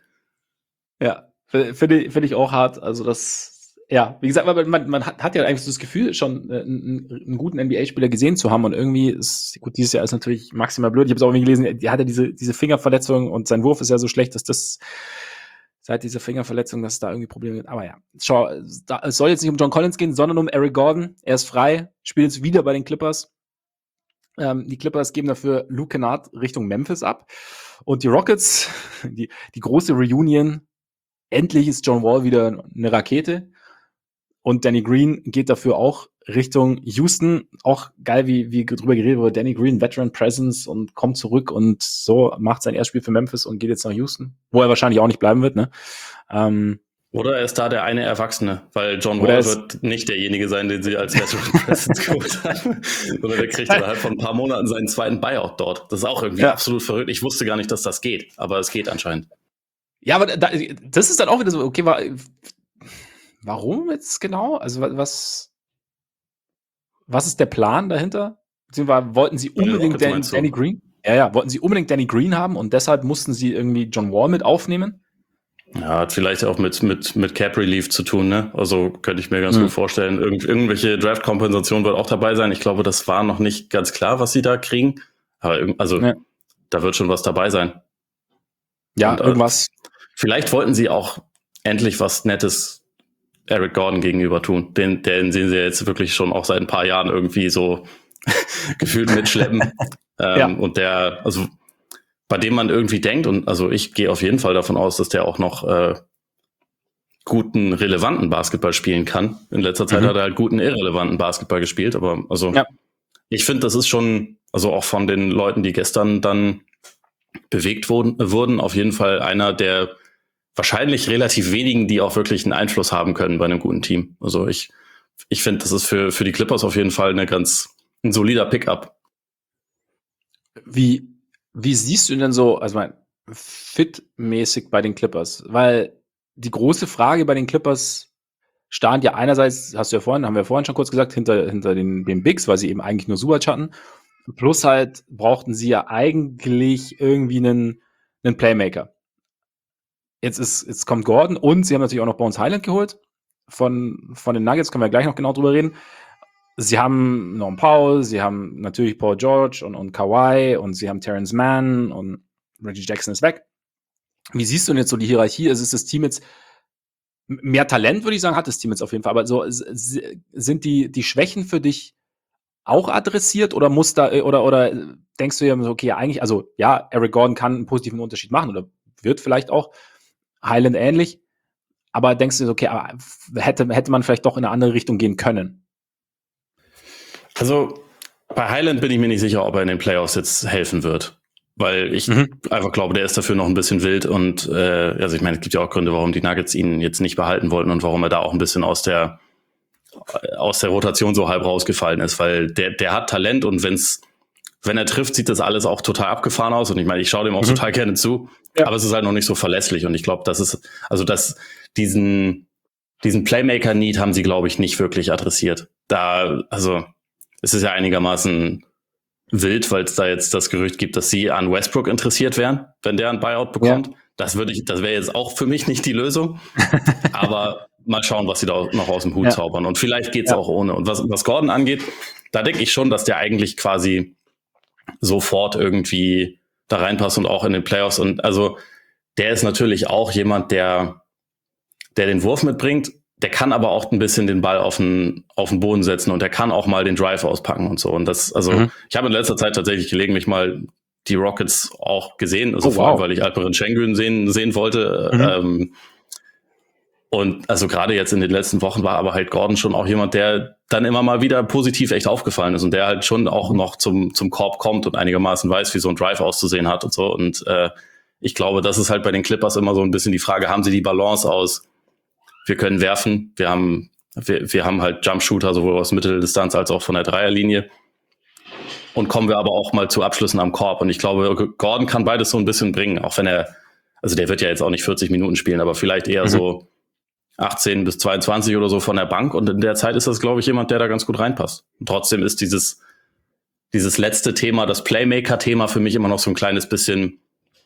Ja, finde ich, find ich auch hart. Also das, ja, wie gesagt, man, man hat, hat ja eigentlich so das Gefühl, schon einen, einen guten N B A-Spieler gesehen zu haben und irgendwie ist, gut, dieses Jahr ist natürlich maximal blöd. Ich habe es auch irgendwie gelesen, die hatte diese, diese Fingerverletzung und sein Wurf ist ja so schlecht, dass das seit dieser Fingerverletzung, dass es da irgendwie Probleme gibt. Aber ja, schau, da, es soll jetzt nicht um John Collins gehen, sondern um Eric Gordon. Er ist frei, spielt jetzt wieder bei den Clippers. Ähm, die Clippers geben dafür Luke Kennard Richtung Memphis ab. Und die Rockets, die, die große Reunion, endlich ist John Wall wieder eine Rakete. Und Danny Green geht dafür auch Richtung Houston. Auch geil, wie, wie drüber geredet wurde. Danny Green, Veteran Presence und kommt zurück und so macht sein Erstspiel für Memphis und geht jetzt nach Houston. Wo er wahrscheinlich auch nicht bleiben wird, ne? Ähm, Oder er ist da der eine Erwachsene, weil John Wall wird nicht derjenige sein, den sie als Veteran Presence geholt haben. Sondern der kriegt innerhalb von ein paar Monaten seinen zweiten Buyout dort. Das ist auch irgendwie ja. absolut verrückt. Ich wusste gar nicht, dass das geht, aber es geht anscheinend. Ja, aber da, das ist dann auch wieder so, okay, war, warum jetzt genau? Also was, was ist der Plan dahinter? Beziehungsweise wollten sie unbedingt Dan, Danny Green? Ja, ja, wollten sie unbedingt Danny Green haben und deshalb mussten sie irgendwie John Wall mit aufnehmen? Ja, hat vielleicht auch mit, mit, mit Cap Relief zu tun, ne? Also könnte ich mir ganz hm. gut vorstellen. Irgend, irgendwelche Draft-Kompensation wird auch dabei sein. Ich glaube, das war noch nicht ganz klar, was sie da kriegen. Aber also ja. da wird schon was dabei sein. Ja, und, irgendwas. Äh, vielleicht wollten sie auch endlich was Nettes Eric Gordon gegenüber tun. Den, den sehen sie jetzt wirklich schon auch seit ein paar Jahren irgendwie so gefühlt mitschleppen. ähm, ja. Und der, also bei dem man irgendwie denkt, und also ich gehe auf jeden Fall davon aus, dass der auch noch äh, guten, relevanten Basketball spielen kann. In letzter Zeit mhm. hat er halt guten, irrelevanten Basketball gespielt, aber also ja. ich finde, das ist schon, also auch von den Leuten, die gestern dann bewegt wurden, wurden auf jeden Fall einer der wahrscheinlich relativ wenigen, die auch wirklich einen Einfluss haben können bei einem guten Team. Also ich, ich finde, das ist für, für die Clippers auf jeden Fall eine ganz, ein solider Pickup. Wie, wie siehst du ihn denn so, also mein, fitmäßig bei den Clippers? Weil die große Frage bei den Clippers stand ja einerseits, hast du ja vorhin, haben wir vorhin schon kurz gesagt, hinter, hinter den, den Bigs, weil sie eben eigentlich nur Zubac hatten. Plus halt brauchten sie ja eigentlich irgendwie einen, einen Playmaker. Jetzt ist, jetzt kommt Gordon und sie haben natürlich auch noch Bones Highland geholt. Von, von den Nuggets können wir gleich noch genau drüber reden. Sie haben Norm Powell, sie haben natürlich Paul George und, und Kawhi und sie haben Terrence Mann und Reggie Jackson ist weg. Wie siehst du denn jetzt so die Hierarchie? Also ist das Team jetzt mehr Talent, würde ich sagen, hat das Team jetzt auf jeden Fall. Aber so sind die, die Schwächen für dich auch adressiert oder muss da, oder, oder denkst du ja, okay, eigentlich, also ja, Eric Gordon kann einen positiven Unterschied machen oder wird vielleicht auch Highland ähnlich. aber denkst du, okay, aber hätte, hätte man vielleicht doch in eine andere Richtung gehen können? Also bei Highland bin ich mir nicht sicher, ob er in den Playoffs jetzt helfen wird. Weil ich Mhm. einfach glaube, der ist dafür noch ein bisschen wild und äh, also ich meine, es gibt ja auch Gründe, warum die Nuggets ihn jetzt nicht behalten wollten und warum er da auch ein bisschen aus der aus der Rotation so halb rausgefallen ist, weil der, der hat Talent und wenn's, wenn er trifft, sieht das alles auch total abgefahren aus und ich meine, ich schaue dem auch mhm. total gerne zu, ja. aber es ist halt noch nicht so verlässlich und ich glaube, das ist, also dass diesen, diesen Playmaker-Need haben sie, glaube ich, nicht wirklich adressiert. Da, also es ist ja einigermaßen wild, weil es da jetzt das Gerücht gibt, dass sie an Westbrook interessiert wären, wenn der ein Buyout bekommt. Ja. Das würde ich, das wäre jetzt auch für mich nicht die Lösung. Aber mal schauen, was sie da noch aus dem Hut ja. zaubern. Und vielleicht geht's ja. auch ohne. Und was, was Gordon angeht, da denke ich schon, dass der eigentlich quasi sofort irgendwie da reinpasst und auch in den Playoffs. Und also der ist natürlich auch jemand, der, der den Wurf mitbringt. Der kann aber auch ein bisschen den Ball auf den, auf den Boden setzen und der kann auch mal den Drive auspacken und so. Und das, also, mhm. ich habe in letzter Zeit tatsächlich gelegentlich mal die Rockets auch gesehen, also oh, vor allem, wow. weil ich Alperen Şengün sehen, sehen wollte. Mhm. Ähm, und also gerade jetzt in den letzten Wochen war aber halt Gordon schon auch jemand, der dann immer mal wieder positiv echt aufgefallen ist und der halt schon auch noch zum, zum Korb kommt und einigermaßen weiß, wie so ein Drive auszusehen hat und so. Und äh, ich glaube, das ist halt bei den Clippers immer so ein bisschen die Frage, haben sie die Balance aus, wir können werfen, wir haben, wir, wir haben halt Jumpshooter, sowohl aus Mitteldistanz als auch von der Dreierlinie. Und kommen wir aber auch mal zu Abschlüssen am Korb. Und ich glaube, Gordon kann beides so ein bisschen bringen, auch wenn er, also der wird ja jetzt auch nicht vierzig Minuten spielen, aber vielleicht eher mhm. so achtzehn bis zweiundzwanzig oder so von der Bank. Und in der Zeit ist das, glaube ich, jemand, der da ganz gut reinpasst. Und trotzdem ist dieses, dieses letzte Thema, das Playmaker-Thema für mich immer noch so ein kleines bisschen,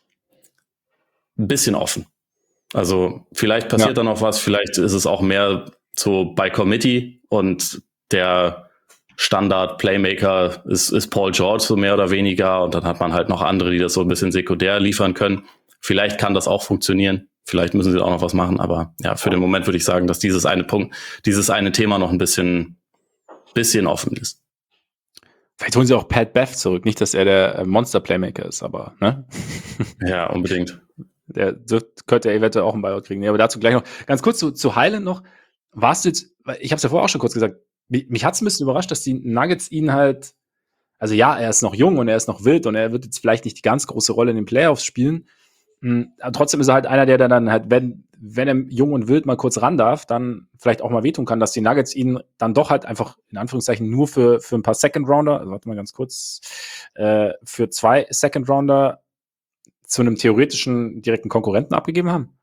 ein bisschen offen. Also vielleicht passiert ja. da noch was, vielleicht ist es auch mehr so by committee und der Standard-Playmaker ist, ist Paul George so mehr oder weniger und dann hat man halt noch andere, die das so ein bisschen sekundär liefern können. Vielleicht kann das auch funktionieren, vielleicht müssen sie auch noch was machen, aber ja, für den Moment würde ich sagen, dass dieses eine Punkt, dieses eine Thema noch ein bisschen, bisschen offen ist. Vielleicht holen sie auch Pat Bev zurück, nicht, dass er der Monster-Playmaker ist, aber ne? Ja, unbedingt. Der könnte ja eventuell auch einen Buyout kriegen. Nee, aber dazu gleich noch. Ganz kurz zu, zu Highland noch. Warst du jetzt, ich habe es ja vorher auch schon kurz gesagt, mich, mich hat es ein bisschen überrascht, dass die Nuggets ihn halt, also ja, er ist noch jung und er ist noch wild und er wird jetzt vielleicht nicht die ganz große Rolle in den Playoffs spielen. Aber trotzdem ist er halt einer, der dann halt, wenn, wenn er jung und wild mal kurz ran darf, dann vielleicht auch mal wehtun kann, dass die Nuggets ihn dann doch halt einfach, in Anführungszeichen, nur für, für ein paar Second-Rounder, also warte mal ganz kurz, äh, für zwei Second-Rounder zu einem theoretischen direkten Konkurrenten abgegeben haben?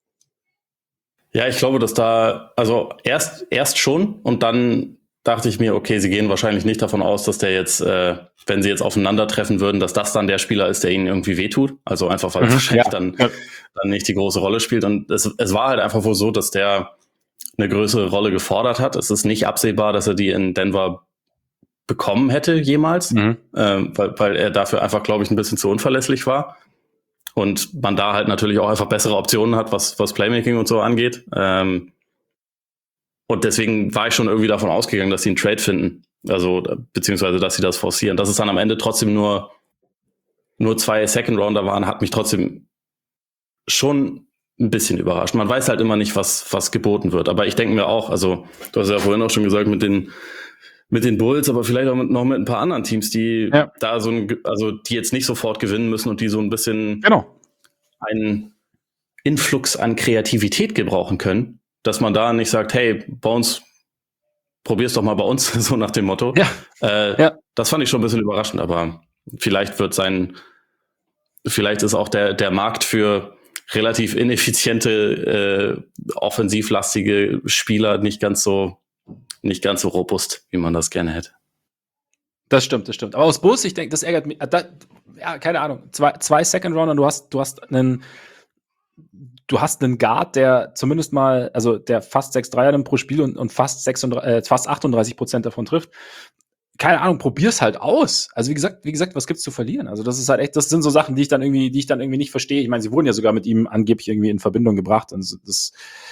Ja, ich glaube, dass da, also erst, erst schon und dann dachte ich mir, okay, sie gehen wahrscheinlich nicht davon aus, dass der jetzt, äh, wenn sie jetzt aufeinandertreffen würden, dass das dann der Spieler ist, der ihnen irgendwie wehtut. Also einfach, weil mhm, wahrscheinlich ja. dann, ja. dann nicht die große Rolle spielt. Und es, es war halt einfach wohl so, dass der eine größere Rolle gefordert hat. Es ist nicht absehbar, dass er die in Denver bekommen hätte jemals, mhm. ähm, weil, weil er dafür einfach, glaube ich, ein bisschen zu unverlässlich war. Und man da halt natürlich auch einfach bessere Optionen hat, was, was Playmaking und so angeht. Ähm, und deswegen war ich schon irgendwie davon ausgegangen, dass sie einen Trade finden. Also, beziehungsweise, dass sie das forcieren. Dass es dann am Ende trotzdem nur, nur zwei Second-Rounder waren, hat mich trotzdem schon ein bisschen überrascht. Man weiß halt immer nicht, was, was geboten wird. Aber ich denke mir auch, also, du hast ja vorhin auch schon gesagt, mit den, mit den Bulls, aber vielleicht auch mit, noch mit ein paar anderen Teams, die ja. da so ein, also die jetzt nicht sofort gewinnen müssen und die so ein bisschen genau. einen Influx an Kreativität gebrauchen können, dass man da nicht sagt, hey, bei uns, probier's doch mal bei uns, so nach dem Motto. Ja. Äh, ja. Das fand ich schon ein bisschen überraschend, aber vielleicht wird sein, vielleicht ist auch der, der Markt für relativ ineffiziente, äh, offensivlastige Spieler nicht ganz so nicht ganz so robust, wie man das gerne hätte. Das stimmt, das stimmt. Aber aus Bulls, ich denke, das ärgert mich. Da, ja, keine Ahnung. Zwei, zwei Second Rounder, du hast, du hast einen, du hast einen Guard, der zumindest mal, also der fast sechs Dreier nimmt pro Spiel und, und fast sechsunddreißig, äh, fast achtunddreißig Prozent davon trifft. Keine Ahnung, probier's halt aus. Also wie gesagt, wie gesagt, was gibt's zu verlieren? Also das ist halt echt, das sind so Sachen, die ich dann irgendwie, die ich dann irgendwie nicht verstehe. Ich meine, sie wurden ja sogar mit ihm angeblich irgendwie in Verbindung gebracht und das,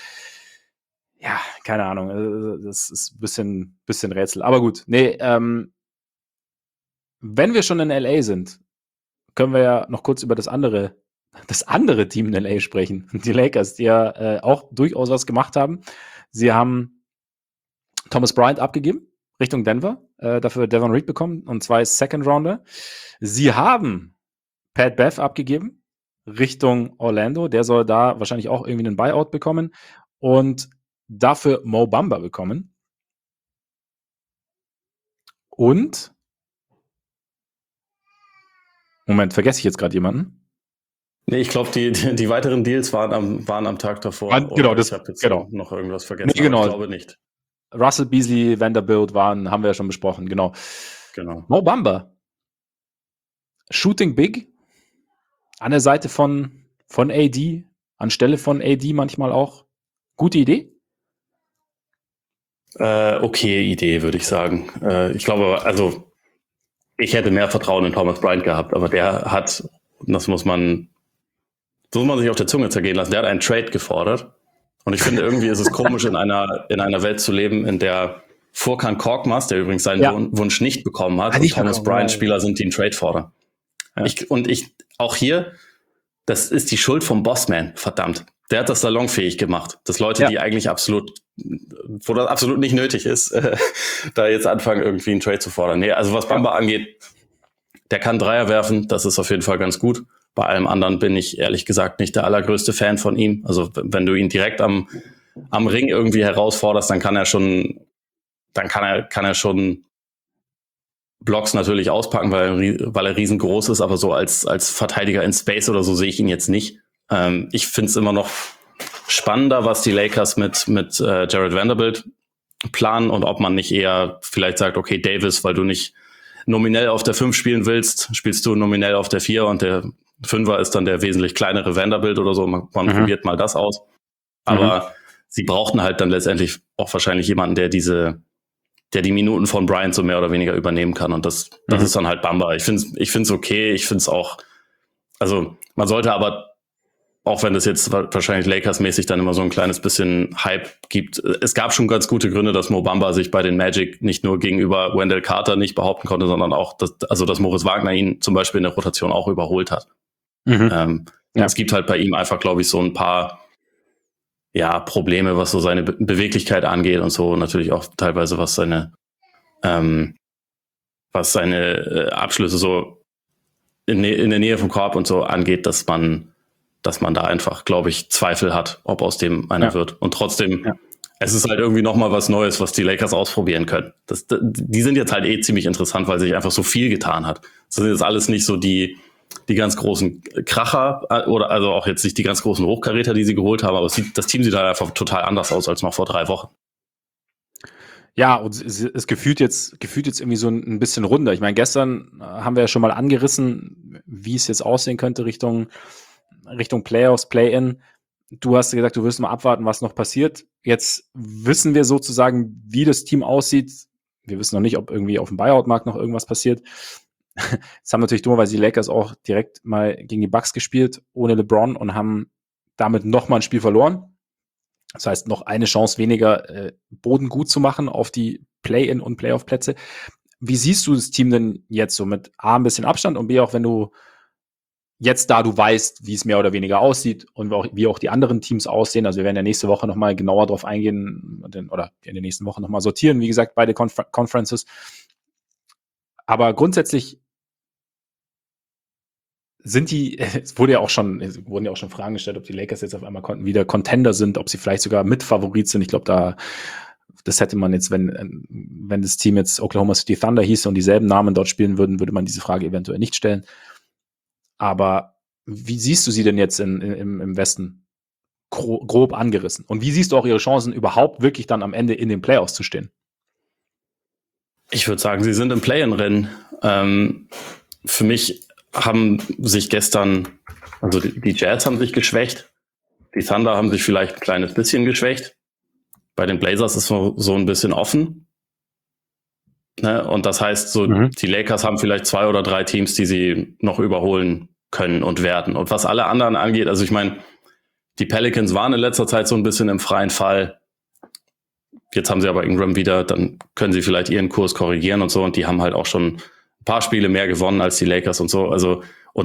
ja, keine Ahnung, das ist ein bisschen, bisschen Rätsel. Aber gut, nee, ähm, wenn wir schon in L A sind, können wir ja noch kurz über das andere das andere Team in L A sprechen. Die Lakers, die ja äh, auch durchaus was gemacht haben. Sie haben Thomas Bryant abgegeben Richtung Denver, äh, dafür Devon Reed bekommen und zwei Second Rounder. Sie haben Pat Bev abgegeben Richtung Orlando. Der soll da wahrscheinlich auch irgendwie einen Buyout bekommen und dafür Mo Bamba bekommen. Und Moment, vergesse ich jetzt gerade jemanden? Nee, ich glaube, die, die, die weiteren Deals waren am, waren am Tag davor. War, genau, das, ich habe jetzt genau. noch irgendwas vergessen, nee, genau. aber ich glaube nicht. Russell Beasley, Vanderbilt waren, haben wir ja schon besprochen, genau. genau. Mo Bamba. Shooting Big. An der Seite von, von A D. Anstelle von A D manchmal auch. Gute Idee? Äh, okay Idee, würde ich sagen. Äh, ich glaube, also ich hätte mehr Vertrauen in Thomas Bryant gehabt, aber der hat, das muss man, das muss man sich auf der Zunge zergehen lassen, der hat einen Trade gefordert. Und ich finde, irgendwie ist es komisch, in einer, in einer Welt zu leben, in der Furkan Korkmaz, der übrigens seinen Ja. Wunsch nicht bekommen hat, Ah, und nicht Thomas bekommen, Bryant ja. Spieler sind, die einen Trade fordern. Ja. Ich, und ich, auch hier, das ist die Schuld vom Bossman, verdammt. Der hat das salonfähig gemacht, dass Leute, Ja. die eigentlich absolut, wo das absolut nicht nötig ist, äh, da jetzt anfangen, irgendwie einen Trade zu fordern. Nee, also was Bamba angeht, der kann Dreier werfen, das ist auf jeden Fall ganz gut. Bei allem anderen bin ich ehrlich gesagt nicht der allergrößte Fan von ihm. Also wenn du ihn direkt am, am Ring irgendwie herausforderst, dann kann er schon, dann kann er, kann er schon Blocks natürlich auspacken, weil er, weil er riesengroß ist, aber so als, als Verteidiger in Space oder so sehe ich ihn jetzt nicht. Ähm, ich finde es immer noch spannender, was die Lakers mit, mit äh, Jared Vanderbilt planen und ob man nicht eher vielleicht sagt, okay, Davis, weil du nicht nominell auf der fünf spielen willst, spielst du nominell auf der vier und der Fünfer ist dann der wesentlich kleinere Vanderbilt oder so. Man, man mhm. probiert mal das aus. Aber mhm. sie brauchten halt dann letztendlich auch wahrscheinlich jemanden, der diese, der die Minuten von Bryant so mehr oder weniger übernehmen kann. Und das, das mhm. ist dann halt Bamba. Ich finde es ich find's okay. Ich finde es auch, also man sollte aber, auch wenn das jetzt wahrscheinlich Lakers-mäßig dann immer so ein kleines bisschen Hype gibt, es gab schon ganz gute Gründe, dass Mo Bamba sich bei den Magic nicht nur gegenüber Wendell Carter nicht behaupten konnte, sondern auch, dass, also dass Moritz Wagner ihn zum Beispiel in der Rotation auch überholt hat. Mhm. Ähm, ja. Es gibt halt bei ihm einfach, glaube ich, so ein paar ja, Probleme, was so seine Be- Beweglichkeit angeht und so, natürlich auch teilweise was seine ähm, was seine äh, Abschlüsse so in, in der Nähe vom Korb und so angeht, dass man dass man da einfach, glaube ich, Zweifel hat, ob aus dem einer ja. wird. Und trotzdem, ja. es ist halt irgendwie nochmal was Neues, was die Lakers ausprobieren können. Das, die sind jetzt halt eh ziemlich interessant, weil sich einfach so viel getan hat. Das sind jetzt alles nicht so die, die ganz großen Kracher oder also auch jetzt nicht die ganz großen Hochkaräter, die sie geholt haben, aber es sieht, das Team sieht halt einfach total anders aus als noch vor drei Wochen. Ja, und es, es gefühlt jetzt, gefühlt jetzt irgendwie so ein bisschen runder. Ich meine, gestern haben wir ja schon mal angerissen, wie es jetzt aussehen könnte Richtung Richtung Playoffs, Play-In. Du hast gesagt, du wirst mal abwarten, was noch passiert. Jetzt wissen wir sozusagen, wie das Team aussieht. Wir wissen noch nicht, ob irgendwie auf dem Buyout-Markt noch irgendwas passiert. Jetzt haben natürlich dummerweise die Lakers auch direkt mal gegen die Bucks gespielt, ohne LeBron, und haben damit nochmal ein Spiel verloren. Das heißt, noch eine Chance weniger, äh, Boden gut zu machen auf die Play-In- und Playoff-Plätze. Wie siehst du das Team denn jetzt so mit A, ein bisschen Abstand und B, auch wenn du jetzt, da du weißt, wie es mehr oder weniger aussieht und auch, wie auch die anderen Teams aussehen, also wir werden ja nächste Woche nochmal genauer drauf eingehen oder in den nächsten Wochen nochmal sortieren, wie gesagt, beide Confer- Conferences. Aber grundsätzlich sind die, es wurde ja auch schon, es wurden ja auch schon Fragen gestellt, ob die Lakers jetzt auf einmal wieder Contender sind, ob sie vielleicht sogar Mitfavorit sind. Ich glaube, da, das hätte man jetzt, wenn, wenn das Team jetzt Oklahoma City Thunder hieß und dieselben Namen dort spielen würden, würde man diese Frage eventuell nicht stellen. Aber wie siehst du sie denn jetzt in, in, im Westen Gro- grob angerissen? Und wie siehst du auch ihre Chancen, überhaupt wirklich dann am Ende in den Playoffs zu stehen? Ich würde sagen, sie sind im Play-in-Rennen. Ähm, für mich haben sich gestern, also die, die Jazz haben sich geschwächt, die Thunder haben sich vielleicht ein kleines bisschen geschwächt. Bei den Blazers ist so, so ein bisschen offen. Ne? Und das heißt, so mhm. die Lakers haben vielleicht zwei oder drei Teams, die sie noch überholen können und werden. Und was alle anderen angeht, also ich meine, die Pelicans waren in letzter Zeit so ein bisschen im freien Fall. Jetzt haben sie aber Ingram wieder, dann können sie vielleicht ihren Kurs korrigieren und so. Und die haben halt auch schon ein paar Spiele mehr gewonnen als die Lakers und so. Also, und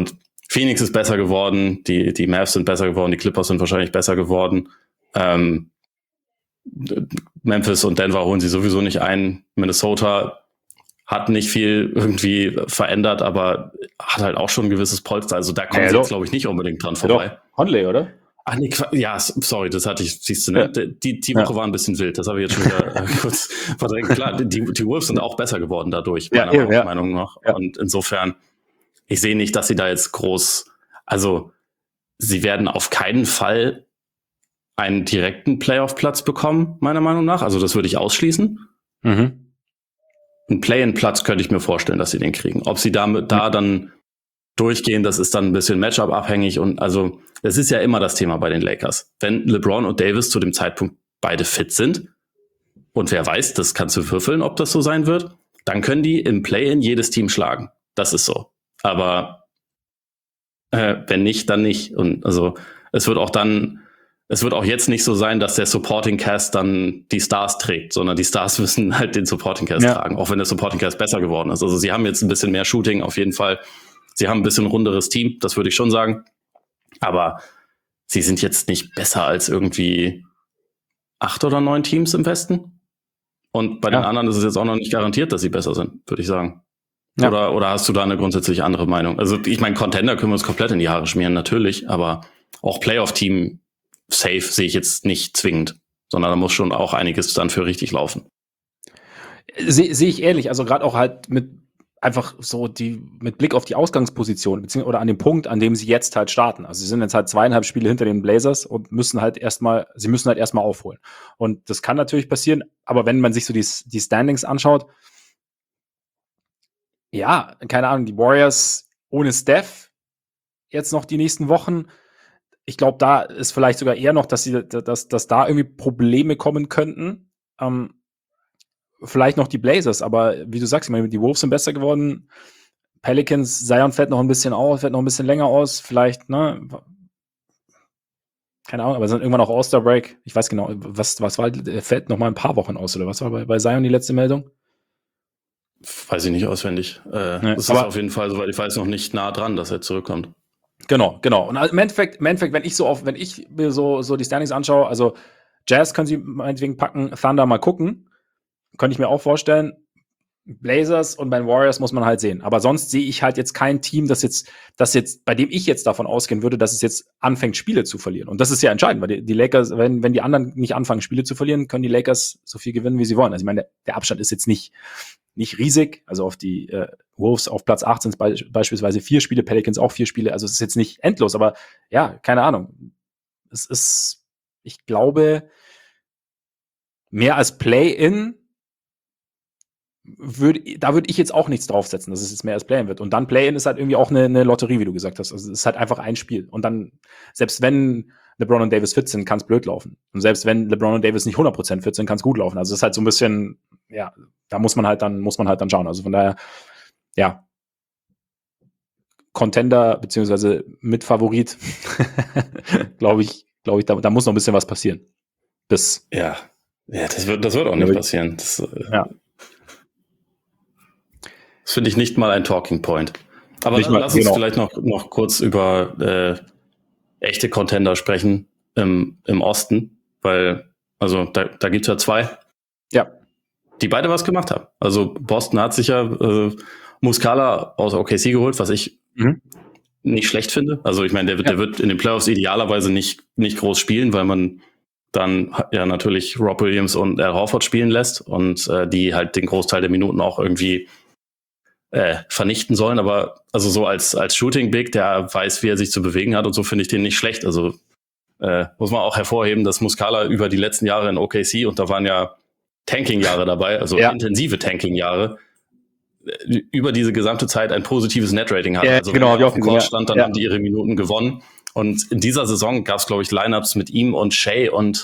Phoenix ist besser geworden, die, die Mavs sind besser geworden, die Clippers sind wahrscheinlich besser geworden. Ähm, Memphis und Denver holen sie sowieso nicht ein. Minnesota hat nicht viel irgendwie verändert, aber hat halt auch schon ein gewisses Polster. Also da kommen ja, sie jetzt, glaube ich, nicht unbedingt dran vorbei. Ja, Conley, oder? Ach nee, ja, sorry, das hatte ich, siehst du, ne? Ja. Die, die Woche ja. war ein bisschen wild, das habe ich jetzt schon wieder äh, kurz verdrängt. Klar, die, die Wolves sind auch besser geworden dadurch, meiner ja, ja. Meinung nach. Ja. Und insofern, ich sehe nicht, dass sie da jetzt groß, also sie werden auf keinen Fall einen direkten Playoff-Platz bekommen, meiner Meinung nach. Also das würde ich ausschließen. Mhm. Einen Play-in-Platz könnte ich mir vorstellen, dass sie den kriegen. Ob sie damit da dann durchgehen, das ist dann ein bisschen Matchup-abhängig. Und also es ist ja immer das Thema bei den Lakers. Wenn LeBron und Davis zu dem Zeitpunkt beide fit sind, und wer weiß, das kannst du würfeln, ob das so sein wird, dann können die im Play-in jedes Team schlagen. Das ist so. Aber äh, wenn nicht, dann nicht. Und also es wird auch dann Es wird auch jetzt nicht so sein, dass der Supporting Cast dann die Stars trägt, sondern die Stars müssen halt den Supporting Cast ja. tragen, auch wenn der Supporting Cast besser geworden ist. Also sie haben jetzt ein bisschen mehr Shooting auf jeden Fall. Sie haben ein bisschen runderes Team, das würde ich schon sagen. Aber sie sind jetzt nicht besser als irgendwie acht oder neun Teams im Westen. Und bei ja. den anderen ist es jetzt auch noch nicht garantiert, dass sie besser sind, würde ich sagen. Ja. Oder, oder hast du da eine grundsätzlich andere Meinung? Also ich meine, Contender können wir uns komplett in die Haare schmieren, natürlich. Aber auch Playoff-Team safe sehe ich jetzt nicht zwingend, sondern da muss schon auch einiges dann für richtig laufen. Sehe seh ich ehrlich, also gerade auch halt mit einfach so die, mit Blick auf die Ausgangsposition, beziehungsweise oder an dem Punkt, an dem sie jetzt halt starten. Also sie sind jetzt halt zweieinhalb Spiele hinter den Blazers und müssen halt erstmal, sie müssen halt erstmal aufholen. Und das kann natürlich passieren, aber wenn man sich so die, die Standings anschaut, ja, keine Ahnung, die Warriors ohne Steph jetzt noch die nächsten Wochen. Ich glaube, da ist vielleicht sogar eher noch, dass sie, dass, dass da irgendwie Probleme kommen könnten. Ähm, vielleicht noch die Blazers, aber wie du sagst, ich meine, die Wolves sind besser geworden. Pelicans, Zion fällt noch ein bisschen aus, fällt noch ein bisschen länger aus, vielleicht, ne? Keine Ahnung, aber sind irgendwann auch All-Star Break. Ich weiß genau, was, was war, er fällt noch mal ein paar Wochen aus, oder was war bei, bei Zion die letzte Meldung? Weiß ich nicht auswendig. Äh, nee, das ist auf jeden Fall, soweit ich weiß, noch nicht nah dran, dass er zurückkommt. Genau, genau. Und im Endeffekt, im Endeffekt, wenn ich so auf, wenn ich mir so, so die Standings anschaue, also Jazz können sie meinetwegen packen, Thunder mal gucken, könnte ich mir auch vorstellen. Blazers und bei den Warriors muss man halt sehen. Aber sonst sehe ich halt jetzt kein Team, das jetzt, das jetzt, bei dem ich jetzt davon ausgehen würde, dass es jetzt anfängt, Spiele zu verlieren. Und das ist ja entscheidend, weil die, die Lakers, wenn, wenn die anderen nicht anfangen, Spiele zu verlieren, können die Lakers so viel gewinnen, wie sie wollen. Also ich meine, der, der Abstand ist jetzt nicht, nicht riesig. Also auf die äh, Wolves auf Platz acht sind be- beispielsweise vier Spiele, Pelicans auch vier Spiele. Also es ist jetzt nicht endlos, aber ja, keine Ahnung. Es ist, ich glaube, mehr als Play-in Würd, da würde ich jetzt auch nichts draufsetzen, dass es jetzt mehr als Play-In wird. Und dann Play-In ist halt irgendwie auch eine, eine Lotterie, wie du gesagt hast. Also es ist halt einfach ein Spiel. Und dann, selbst wenn LeBron und Davis fit sind, kann es blöd laufen. Und selbst wenn LeBron und Davis nicht hundert Prozent fit sind, kann es gut laufen. Also es ist halt so ein bisschen, ja, da muss man halt dann, muss man halt dann schauen. Also von daher, ja, Contender beziehungsweise Mitfavorit, glaube ich, glaube ich, da, da muss noch ein bisschen was passieren. Bis ja, ja, das wird, das wird auch nicht passieren. Das, ja. Das finde ich nicht mal ein Talking Point. Aber nicht dann, mal, lass uns genau. vielleicht noch, noch kurz über äh, echte Contender sprechen im, im Osten, weil, also da, da gibt es ja zwei, ja, die beide was gemacht haben. Also Boston hat sich ja äh, Muscala aus O K C geholt, was ich mhm. nicht schlecht finde. Also ich meine, der wird, ja. der wird in den Playoffs idealerweise nicht, nicht groß spielen, weil man dann ja natürlich Rob Williams und Al Horford spielen lässt und äh, die halt den Großteil der Minuten auch irgendwie Äh, vernichten sollen, aber also so als als Shooting Big, der weiß, wie er sich zu bewegen hat und so, finde ich den nicht schlecht. Also äh, muss man auch hervorheben, dass Muscala über die letzten Jahre in O K C, und da waren ja Tanking-Jahre dabei, also ja. intensive Tanking-Jahre, über diese gesamte Zeit ein positives Net-Rating hatte. Ja, also genau, wenn er auf dem Court ja. stand, dann ja. haben die ihre Minuten gewonnen. Und in dieser Saison gab es, glaube ich, Lineups mit ihm und Shea und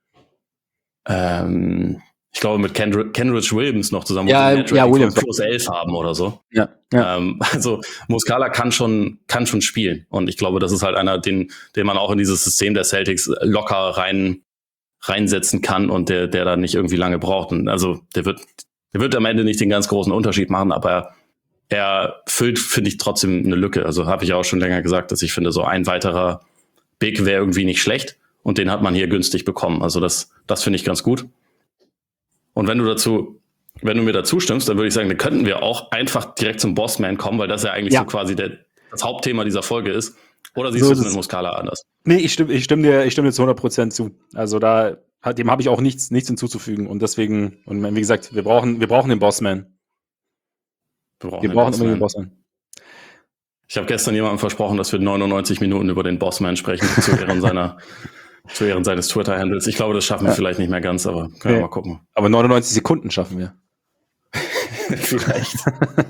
ähm, ich glaube, mit Kendrick, Kenrich Williams noch zusammen, ja, wo sie ja, Williams plus elf haben oder so. Ja, ja. Ähm, also Muscala kann schon, kann schon spielen. Und ich glaube, das ist halt einer, den, den man auch in dieses System der Celtics locker rein, reinsetzen kann und der, der da nicht irgendwie lange braucht. Und also der wird, der wird am Ende nicht den ganz großen Unterschied machen, aber er füllt, finde ich, trotzdem eine Lücke. Also habe ich ja auch schon länger gesagt, dass ich finde, so ein weiterer Big wäre irgendwie nicht schlecht. Und den hat man hier günstig bekommen. Also das, das finde ich ganz gut. Und wenn du dazu, wenn du mir dazu stimmst, dann würde ich sagen, dann könnten wir auch einfach direkt zum Bossman kommen, weil das ja eigentlich ja. so quasi der, das Hauptthema dieser Folge ist. Oder siehst so du es mit Muscala anders? Nee, ich stimme, ich stimme dir, ich stimme dir zu hundert Prozent zu. Also da, dem habe ich auch nichts, nichts hinzuzufügen. Und deswegen, und wie gesagt, wir brauchen, wir brauchen den Bossman. Wir brauchen, wir brauchen immer den Bossman. Ich habe gestern jemandem versprochen, dass wir neunundneunzig Minuten über den Bossman sprechen, zu Ehren seiner, zu Ehren seines Twitter-Handles. Ich glaube, das schaffen wir ja. vielleicht nicht mehr ganz, aber können wir ja. mal gucken. Aber neunundneunzig Sekunden schaffen wir. Vielleicht.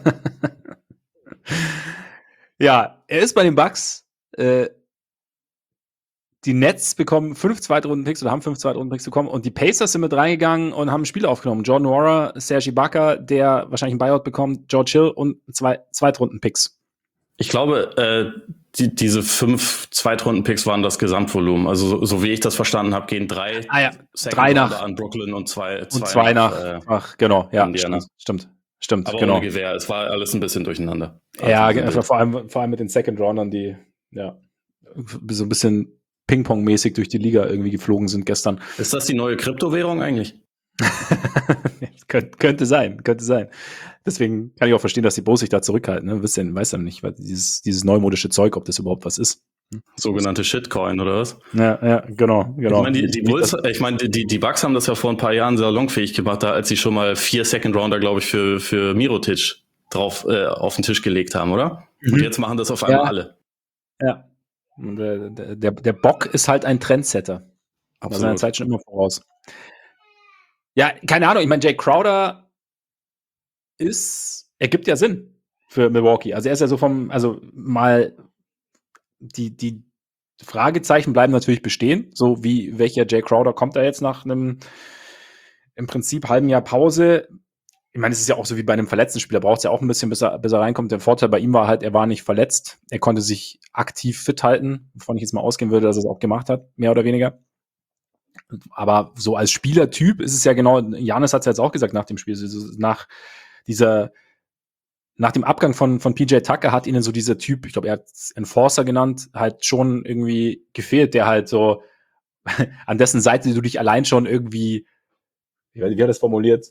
Ja, er ist bei den Bucks. Äh, die Nets bekommen fünf Zweitrunden-Picks oder haben fünf Zweitrunden-Picks bekommen und die Pacers sind mit reingegangen und haben Spiele aufgenommen. Jordan Nwora, Serge Ibaka, der wahrscheinlich einen Buyout bekommt, George Hill und zwei Zweitrunden-Picks. Ich glaube, äh, die, diese fünf Zweitrunden-Picks waren das Gesamtvolumen. Also so, so wie ich das verstanden habe, gehen drei, ah, ja. drei nach an Brooklyn und zwei, zwei, und zwei nach, nach äh, ach, genau, ja, Indiana. stimmt, stimmt, stimmt, aber genau. ohne Gewehr. Es war alles ein bisschen durcheinander. Ja, also vor allem, vor allem mit den Second-Roundern, die ja so ein bisschen Ping-Pong-mäßig durch die Liga irgendwie geflogen sind gestern. Ist das die neue Kryptowährung eigentlich? Kön- könnte sein, könnte sein. Deswegen kann ich auch verstehen, dass die Bros sich da zurückhalten. Ne? Weiß ja, weiß ja nicht, weil dieses, dieses neumodische Zeug, ob das überhaupt was ist. Sogenannte Shitcoin oder was? Ja, ja, genau, genau. Ich meine, die, die, Bulls, ich meine, die, die Bucks haben das ja vor ein paar Jahren salonfähig gemacht, da als sie schon mal vier Second Rounder, glaube ich, für, für Mirotic drauf äh, auf den Tisch gelegt haben, oder? Mhm. Und jetzt machen das auf einmal ja. alle. Ja. Und der, der, der Bock ist halt ein Trendsetter. Absolut. War seiner Zeit schon immer voraus. Ja, keine Ahnung, ich meine, Jay Crowder ist, ergibt ja Sinn für Milwaukee. Also er ist ja so vom, also mal die, die Fragezeichen bleiben natürlich bestehen, so wie welcher Jay Crowder kommt da jetzt nach einem im Prinzip halben Jahr Pause. Ich meine, es ist ja auch so wie bei einem verletzten Spieler, braucht es ja auch ein bisschen, bis er, bis er reinkommt. Der Vorteil bei ihm war halt, er war nicht verletzt. Er konnte sich aktiv fit halten, wovon ich jetzt mal ausgehen würde, dass er es auch gemacht hat, mehr oder weniger. Aber so als Spielertyp ist es ja genau, Giannis hat es ja jetzt auch gesagt nach dem Spiel, nach dieser, nach dem Abgang von, von P J Tucker hat ihnen so dieser Typ, ich glaube, er hat es Enforcer genannt, halt schon irgendwie gefehlt, der halt so, an dessen Seite du dich allein schon irgendwie, wie, wie hat er das formuliert?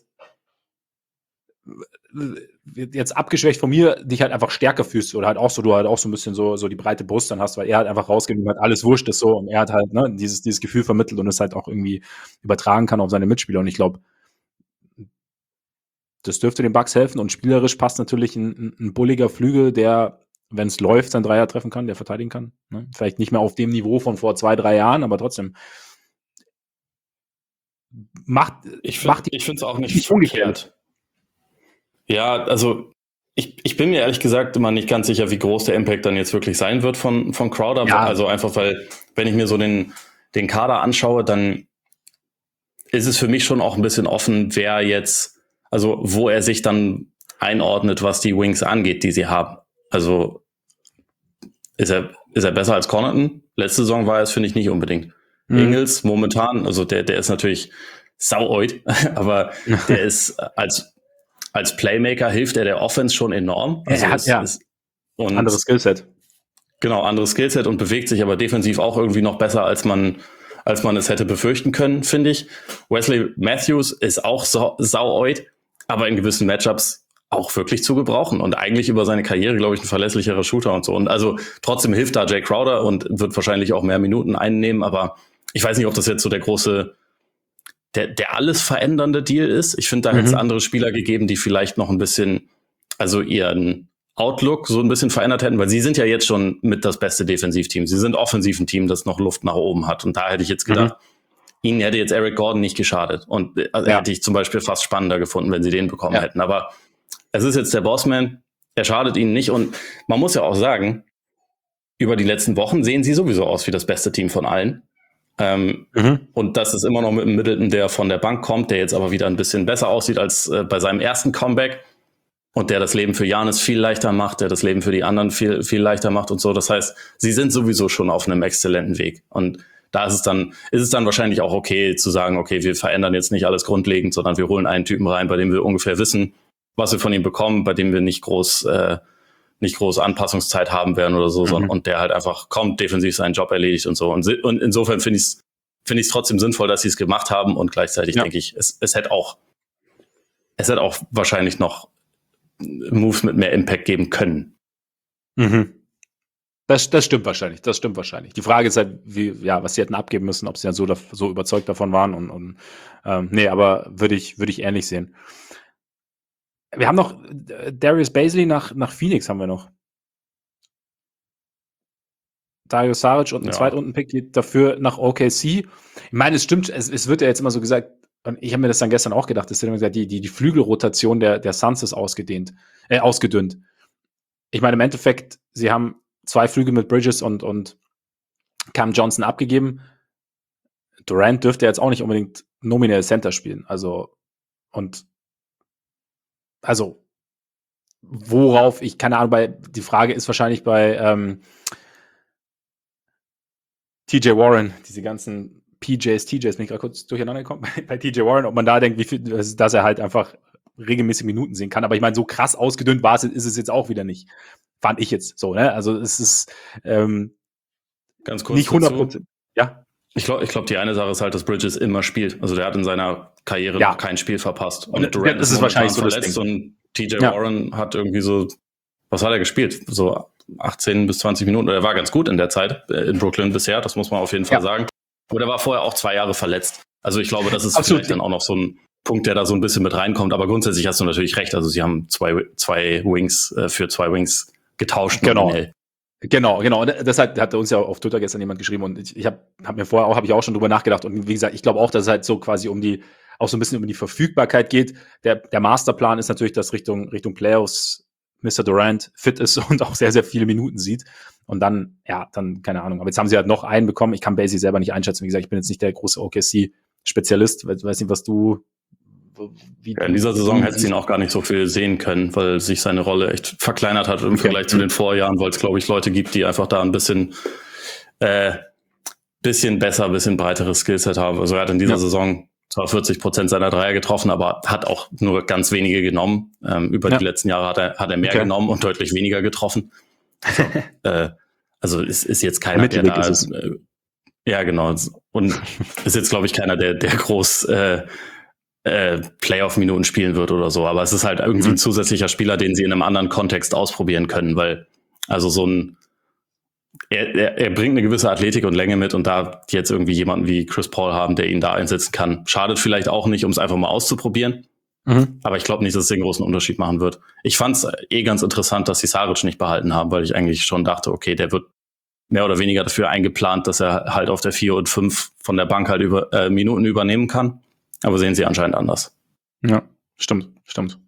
Jetzt abgeschwächt von mir, dich halt einfach stärker fühlst oder halt auch so, du halt auch so ein bisschen so, so die breite Brust dann hast, weil er halt einfach rausgeht und halt alles wurscht ist so und er hat halt, ne, dieses, dieses Gefühl vermittelt und es halt auch irgendwie übertragen kann auf seine Mitspieler und ich glaube, das dürfte den Bucks helfen und spielerisch passt natürlich ein, ein, ein bulliger Flügel, der, wenn es läuft, sein Dreier treffen kann, der verteidigen kann, ne? Vielleicht nicht mehr auf dem Niveau von vor zwei, drei Jahren, aber trotzdem macht, ich find, macht ich finde es auch nicht, nicht umgekehrt. Ja, also ich, ich bin mir ehrlich gesagt immer nicht ganz sicher, wie groß der Impact dann jetzt wirklich sein wird von, von Crowder. Ja. Also einfach, weil, wenn ich mir so den, den Kader anschaue, dann ist es für mich schon auch ein bisschen offen, wer jetzt, also wo er sich dann einordnet, was die Wings angeht, die sie haben. Also ist er, ist er besser als Connaughton? Letzte Saison war er es, finde ich, nicht unbedingt. Mhm. Ingles momentan, also der, der ist natürlich sauoid, aber der ist als Als Playmaker hilft er der Offense schon enorm. Also er hat ist, ja ist, und anderes Skillset. Genau, anderes Skillset und bewegt sich aber defensiv auch irgendwie noch besser, als man, als man es hätte befürchten können, finde ich. Wesley Matthews ist auch sau, sauoid, aber in gewissen Matchups auch wirklich zu gebrauchen und eigentlich über seine Karriere, glaube ich, ein verlässlicherer Shooter und so. Und also trotzdem hilft da Jay Crowder und wird wahrscheinlich auch mehr Minuten einnehmen, aber ich weiß nicht, ob das jetzt so der große Der, der alles verändernde Deal ist. Ich finde, da mhm. hätte es andere Spieler gegeben, die vielleicht noch ein bisschen, also ihren Outlook so ein bisschen verändert hätten, weil sie sind ja jetzt schon mit das beste Defensivteam. Sie sind offensiv ein Team, das noch Luft nach oben hat. Und da hätte ich jetzt gedacht, mhm. ihnen hätte jetzt Eric Gordon nicht geschadet. Und also ja. hätte ich zum Beispiel fast spannender gefunden, wenn sie den bekommen ja. hätten. Aber es ist jetzt der Bossman, er schadet ihnen nicht. Und man muss ja auch sagen, über die letzten Wochen sehen sie sowieso aus wie das beste Team von allen. Ähm, mhm. Und das ist immer noch mit einem Middleton, der von der Bank kommt, der jetzt aber wieder ein bisschen besser aussieht als äh, bei seinem ersten Comeback und der das Leben für Giannis viel leichter macht, der das Leben für die anderen viel, viel leichter macht und so. Das heißt, sie sind sowieso schon auf einem exzellenten Weg. Und da ist es dann, ist es dann wahrscheinlich auch okay zu sagen, okay, wir verändern jetzt nicht alles grundlegend, sondern wir holen einen Typen rein, bei dem wir ungefähr wissen, was wir von ihm bekommen, bei dem wir nicht groß, äh, nicht groß Anpassungszeit haben werden oder so, mhm. sondern, und der halt einfach kommt, defensiv seinen Job erledigt und so. Und, und insofern finde ich es finde ich es trotzdem sinnvoll, dass sie es gemacht haben und gleichzeitig ja. denke ich, es, es hätte auch, es hätte auch wahrscheinlich noch Moves mit mehr Impact geben können. Mhm. Das, das stimmt wahrscheinlich, das stimmt wahrscheinlich. Die Frage ist halt, wie, ja, was sie hätten abgeben müssen, ob sie dann so, so überzeugt davon waren und, und ähm, nee, aber würde ich, würde ich ähnlich sehen. Wir haben noch äh, Darius Bazley nach, nach Phoenix haben wir noch. Dario Saric und ein ja. Zweitrunden-Pick geht dafür nach O K C. Ich meine, es stimmt, es, es wird ja jetzt immer so gesagt, und ich habe mir das dann gestern auch gedacht, es wird immer gesagt, die, die, die Flügelrotation der, der Suns ist ausgedehnt, äh, ausgedünnt. Ich meine, im Endeffekt, sie haben zwei Flügel mit Bridges und, und Cam Johnson abgegeben. Durant dürfte jetzt auch nicht unbedingt nominell Center spielen. Also, und also, worauf ich, keine Ahnung, bei, die Frage ist wahrscheinlich bei ähm, T J Warren, diese ganzen P Js, T Js, bin ich gerade kurz durcheinander gekommen, bei, bei T J Warren, ob man da denkt, wie viel, dass er halt einfach regelmäßig Minuten sehen kann. Aber ich meine, so krass ausgedünnt war es, ist es jetzt auch wieder nicht. Fand ich jetzt so, ne? Also es ist ähm, ganz kurz nicht hundert Prozent. Ja. Ich glaube, ich glaub, die eine Sache ist halt, dass Bridges immer spielt. Also der hat in seiner Karriere ja. noch kein Spiel verpasst. Und Durant das ist wahrscheinlich so verletzt und T J ja. Warren hat irgendwie so, was hat er gespielt? So achtzehn bis zwanzig Minuten. Er war ganz gut in der Zeit in Brooklyn bisher, das muss man auf jeden Fall ja. sagen. Aber er war vorher auch zwei Jahre verletzt. Also ich glaube, das ist Absolut. vielleicht dann auch noch so ein Punkt, der da so ein bisschen mit reinkommt. Aber grundsätzlich hast du natürlich recht. Also sie haben zwei, zwei Wings äh, für zwei Wings getauscht. Genau. Nominell. Genau, genau. Und das hat, hat uns ja auf Twitter gestern jemand geschrieben und ich, ich habe hab mir vorher auch, habe ich auch schon drüber nachgedacht und wie gesagt, ich glaube auch, dass es halt so quasi um die, auch so ein bisschen um die Verfügbarkeit geht. Der, der Masterplan ist natürlich, dass Richtung, Richtung Playoffs Mister Durant fit ist und auch sehr, sehr viele Minuten sieht. Und dann, ja, dann, keine Ahnung. Aber jetzt haben sie halt noch einen bekommen. Ich kann Basie selber nicht einschätzen. Wie gesagt, ich bin jetzt nicht der große O K C-Spezialist. Ich weiß nicht, was du Wie ja, in dieser Saison hätte sie ihn auch gar nicht so viel sehen können, weil sich seine Rolle echt verkleinert hat im okay. Vergleich zu den Vorjahren, weil es, glaube ich, Leute gibt, die einfach da ein bisschen äh, bisschen besser, ein bisschen breiteres Skillset haben. Also er hat in dieser ja. Saison zwar vierzig Prozent seiner Dreier getroffen, aber hat auch nur ganz wenige genommen. Ähm, über ja. die letzten Jahre hat er, hat er mehr okay. genommen und deutlich weniger getroffen. Also, äh, also ist, ist jetzt keiner, der da ist. Äh, ja, genau. Und ist jetzt, glaube ich, keiner, der, der groß äh, Äh, Playoff-Minuten spielen wird oder so, aber es ist halt irgendwie mhm. ein zusätzlicher Spieler, den sie in einem anderen Kontext ausprobieren können, weil also so ein er, er, er bringt eine gewisse Athletik und Länge mit und da jetzt irgendwie jemanden wie Chris Paul haben, der ihn da einsetzen kann, schadet vielleicht auch nicht, um es einfach mal auszuprobieren, mhm. aber ich glaube nicht, dass es den großen Unterschied machen wird. Ich fand es eh ganz interessant, dass sie Saric nicht behalten haben, weil ich eigentlich schon dachte, okay, der wird mehr oder weniger dafür eingeplant, dass er halt auf der vier und fünf von der Bank halt über äh, Minuten übernehmen kann. Aber sehen sie anscheinend anders. Ja, stimmt, stimmt.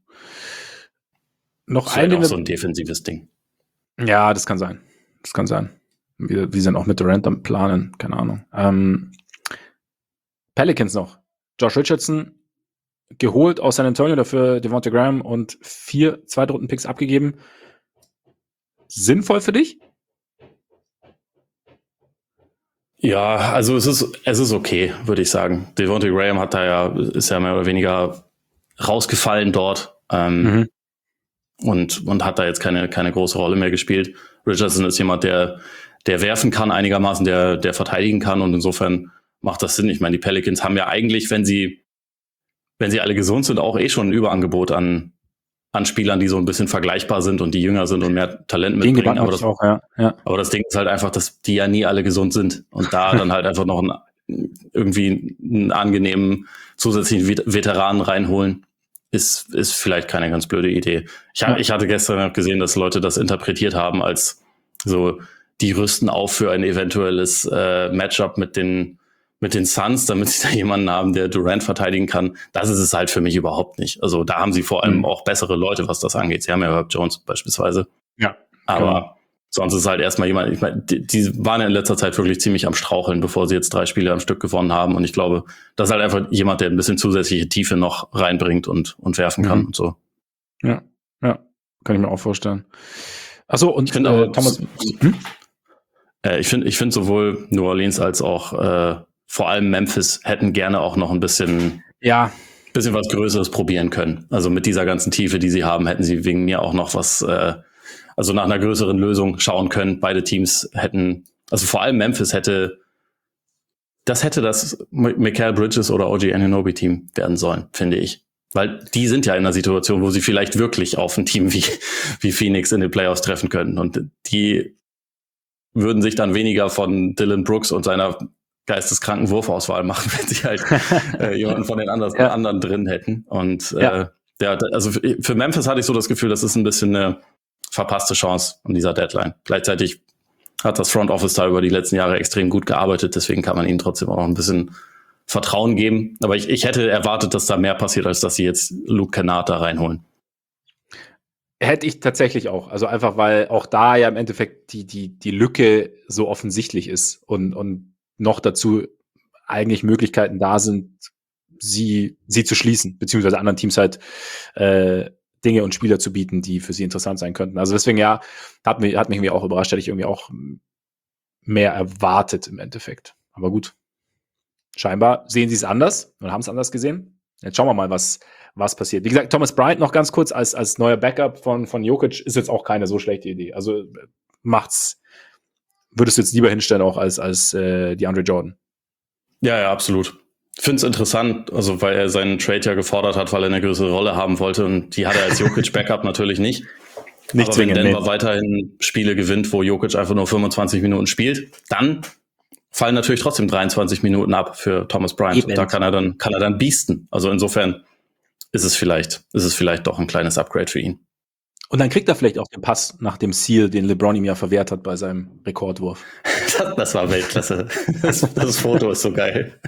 Noch das ist halt auch so ein defensives Ding. Ja, das kann sein. Das kann sein. Wir, wir sind auch mit Durant am Planen, keine Ahnung. Ähm, Pelicans noch. Josh Richardson geholt aus San Antonio, dafür Devonta Graham und vier Zweitrunden-Picks abgegeben. Sinnvoll für dich? Ja, also es ist es ist okay, würde ich sagen. Devonta Graham hat da ja ist ja mehr oder weniger rausgefallen dort ähm, mhm. und und hat da jetzt keine keine große Rolle mehr gespielt. Richardson ist jemand, der der werfen kann einigermaßen, der der verteidigen kann und insofern macht das Sinn. Ich meine, die Pelicans haben ja eigentlich, wenn sie wenn sie alle gesund sind, auch eh schon ein Überangebot an an Spielern, die so ein bisschen vergleichbar sind und die jünger sind und mehr Talent mitbringen. Aber das, auch, ja. Ja. aber das Ding ist halt einfach, dass die ja nie alle gesund sind und da dann halt einfach noch einen, irgendwie einen angenehmen zusätzlichen Veteranen reinholen, ist ist vielleicht keine ganz blöde Idee. Ich, ja. ich hatte gestern gesehen, dass Leute das interpretiert haben als so, die rüsten auf für ein eventuelles äh, Matchup mit den mit den Suns, damit sie da jemanden haben, der Durant verteidigen kann. Das ist es halt für mich überhaupt nicht. Also da haben sie vor allem mhm. auch bessere Leute, was das angeht. Sie haben ja Herb Jones beispielsweise. Ja. Aber genau. sonst ist halt erstmal jemand, ich meine, die, die waren ja in letzter Zeit wirklich ziemlich am Straucheln, bevor sie jetzt drei Spiele am Stück gewonnen haben. Und ich glaube, das ist halt einfach jemand, der ein bisschen zusätzliche Tiefe noch reinbringt und, und werfen kann mhm. und so. Ja, ja, kann ich mir auch vorstellen. Achso, und ich finde äh, auch, Thomas, hm? äh, ich finde, ich finde sowohl New Orleans als auch äh, vor allem Memphis hätten gerne auch noch ein bisschen ja. bisschen was Größeres probieren können. Also mit dieser ganzen Tiefe, die sie haben, hätten sie wegen mir auch noch was, äh, also nach einer größeren Lösung schauen können. Beide Teams hätten, also vor allem Memphis hätte, das hätte das Mikal Bridges oder O G Anunoby-Team werden sollen, finde ich. Weil die sind ja in einer Situation, wo sie vielleicht wirklich auf ein Team wie, wie Phoenix in den Playoffs treffen können. Und die würden sich dann weniger von Dylan Brooks und seiner geisteskranken Wurfauswahl machen, wenn sie halt äh, jemanden von den anderen, ja. anderen drin hätten. Und äh, ja. ja, also für Memphis hatte ich so das Gefühl, das ist ein bisschen eine verpasste Chance an dieser Deadline. Gleichzeitig hat das Front Office da über die letzten Jahre extrem gut gearbeitet, deswegen kann man ihnen trotzdem auch noch ein bisschen Vertrauen geben. Aber ich, ich hätte erwartet, dass da mehr passiert, als dass sie jetzt Luke Kennard da reinholen. Hätte ich tatsächlich auch. Also einfach, weil auch da ja im Endeffekt die, die, die Lücke so offensichtlich ist und, und noch dazu eigentlich Möglichkeiten da sind, sie, sie zu schließen, beziehungsweise anderen Teams halt äh, Dinge und Spieler zu bieten, die für sie interessant sein könnten. Also deswegen, ja, hat mich, hat mich irgendwie auch überrascht, hätte ich irgendwie auch mehr erwartet im Endeffekt. Aber gut. Scheinbar sehen sie es anders und haben es anders gesehen. Jetzt schauen wir mal, was, was passiert. Wie gesagt, Thomas Bryant noch ganz kurz als, als neuer Backup von, von Jokic ist jetzt auch keine so schlechte Idee. Also macht's, würdest du jetzt lieber hinstellen auch als, als äh, DeAndre Jordan? Ja, ja, absolut. Ich finde es interessant, also weil er seinen Trade ja gefordert hat, weil er eine größere Rolle haben wollte und die hat er als Jokic-Backup natürlich nicht. Nicht Aber wenn Denver nee. weiterhin Spiele gewinnt, wo Jokic einfach nur fünfundzwanzig Minuten spielt, dann fallen natürlich trotzdem dreiundzwanzig Minuten ab für Thomas Bryant. Eben. Und da kann er dann, kann er dann beasten. Also insofern ist es vielleicht, ist es vielleicht doch ein kleines Upgrade für ihn. Und dann kriegt er vielleicht auch den Pass nach dem Seal, den LeBron ihm ja verwehrt hat bei seinem Rekordwurf. Das, das war Weltklasse. Das, das Foto ist so geil.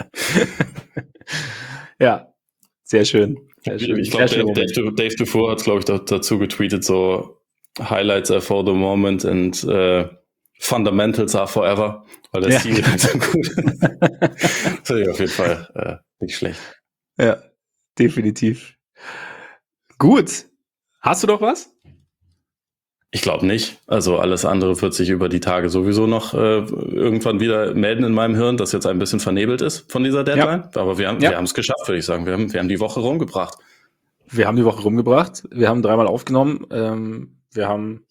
Ja, sehr schön. Sehr schön. Ich glaube, Dave, Dave, Dave Dufour hat, glaube ich, dazu getweetet, so Highlights are for the moment and uh, Fundamentals are forever. Weil das Ziel ja. halt so gut ist. Das ist auf jeden Fall äh, nicht schlecht. Ja, definitiv. Gut. Hast du doch was? Ich glaube nicht. Also alles andere wird sich über die Tage sowieso noch äh, irgendwann wieder melden in meinem Hirn, das jetzt ein bisschen vernebelt ist von dieser Deadline. Ja. Aber wir haben ja. wir haben es geschafft, würde ich sagen. Wir haben, wir haben die Woche rumgebracht. Wir haben die Woche rumgebracht. Wir haben dreimal aufgenommen. Ähm, wir haben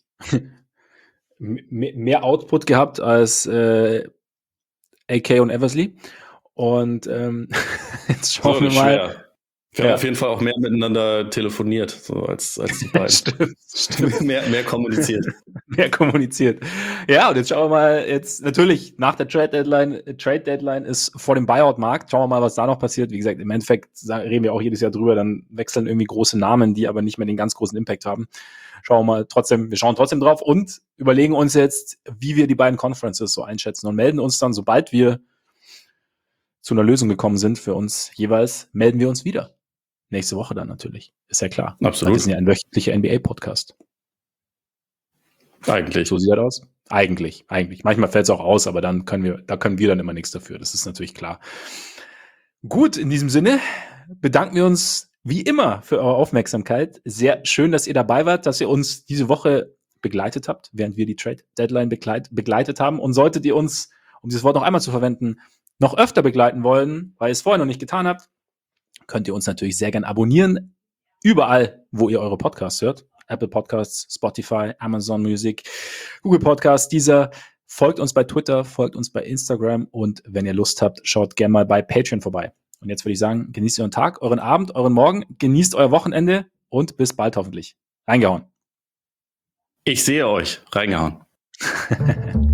mehr Output gehabt als äh, A K und Eversley. Und ähm, jetzt schauen so, wir mal. Schwer. Wir ja. haben auf jeden Fall auch mehr miteinander telefoniert, so als, als die beiden. Stimmt, stimmt. mehr, mehr kommuniziert. mehr kommuniziert. Ja, und jetzt schauen wir mal, jetzt natürlich nach der Trade Deadline, Trade Deadline ist vor dem Buyout-Markt. Schauen wir mal, was da noch passiert. Wie gesagt, im Endeffekt reden wir auch jedes Jahr drüber, dann wechseln irgendwie große Namen, die aber nicht mehr den ganz großen Impact haben. Schauen wir mal trotzdem, wir schauen trotzdem drauf und überlegen uns jetzt, wie wir die beiden Conferences so einschätzen und melden uns dann, sobald wir zu einer Lösung gekommen sind für uns jeweils, melden wir uns wieder. Nächste Woche dann natürlich. Ist ja klar. Absolut. Wir sind ja ein wöchentlicher N B A-Podcast. Eigentlich. So sieht das aus? Eigentlich, eigentlich. Manchmal fällt es auch aus, aber dann können wir, da können wir dann immer nichts dafür. Das ist natürlich klar. Gut, in diesem Sinne bedanken wir uns wie immer für eure Aufmerksamkeit. Sehr schön, dass ihr dabei wart, dass ihr uns diese Woche begleitet habt, während wir die Trade-Deadline begleit, begleitet haben. Und solltet ihr uns, um dieses Wort noch einmal zu verwenden, noch öfter begleiten wollen, weil ihr es vorher noch nicht getan habt, könnt ihr uns natürlich sehr gern abonnieren. Überall, wo ihr eure Podcasts hört. Apple Podcasts, Spotify, Amazon Music, Google Podcasts, dieser. Folgt uns bei Twitter, folgt uns bei Instagram und wenn ihr Lust habt, schaut gerne mal bei Patreon vorbei. Und jetzt würde ich sagen, genießt euren Tag, euren Abend, euren Morgen, genießt euer Wochenende und bis bald hoffentlich. Reingehauen. Ich sehe euch. Reingehauen.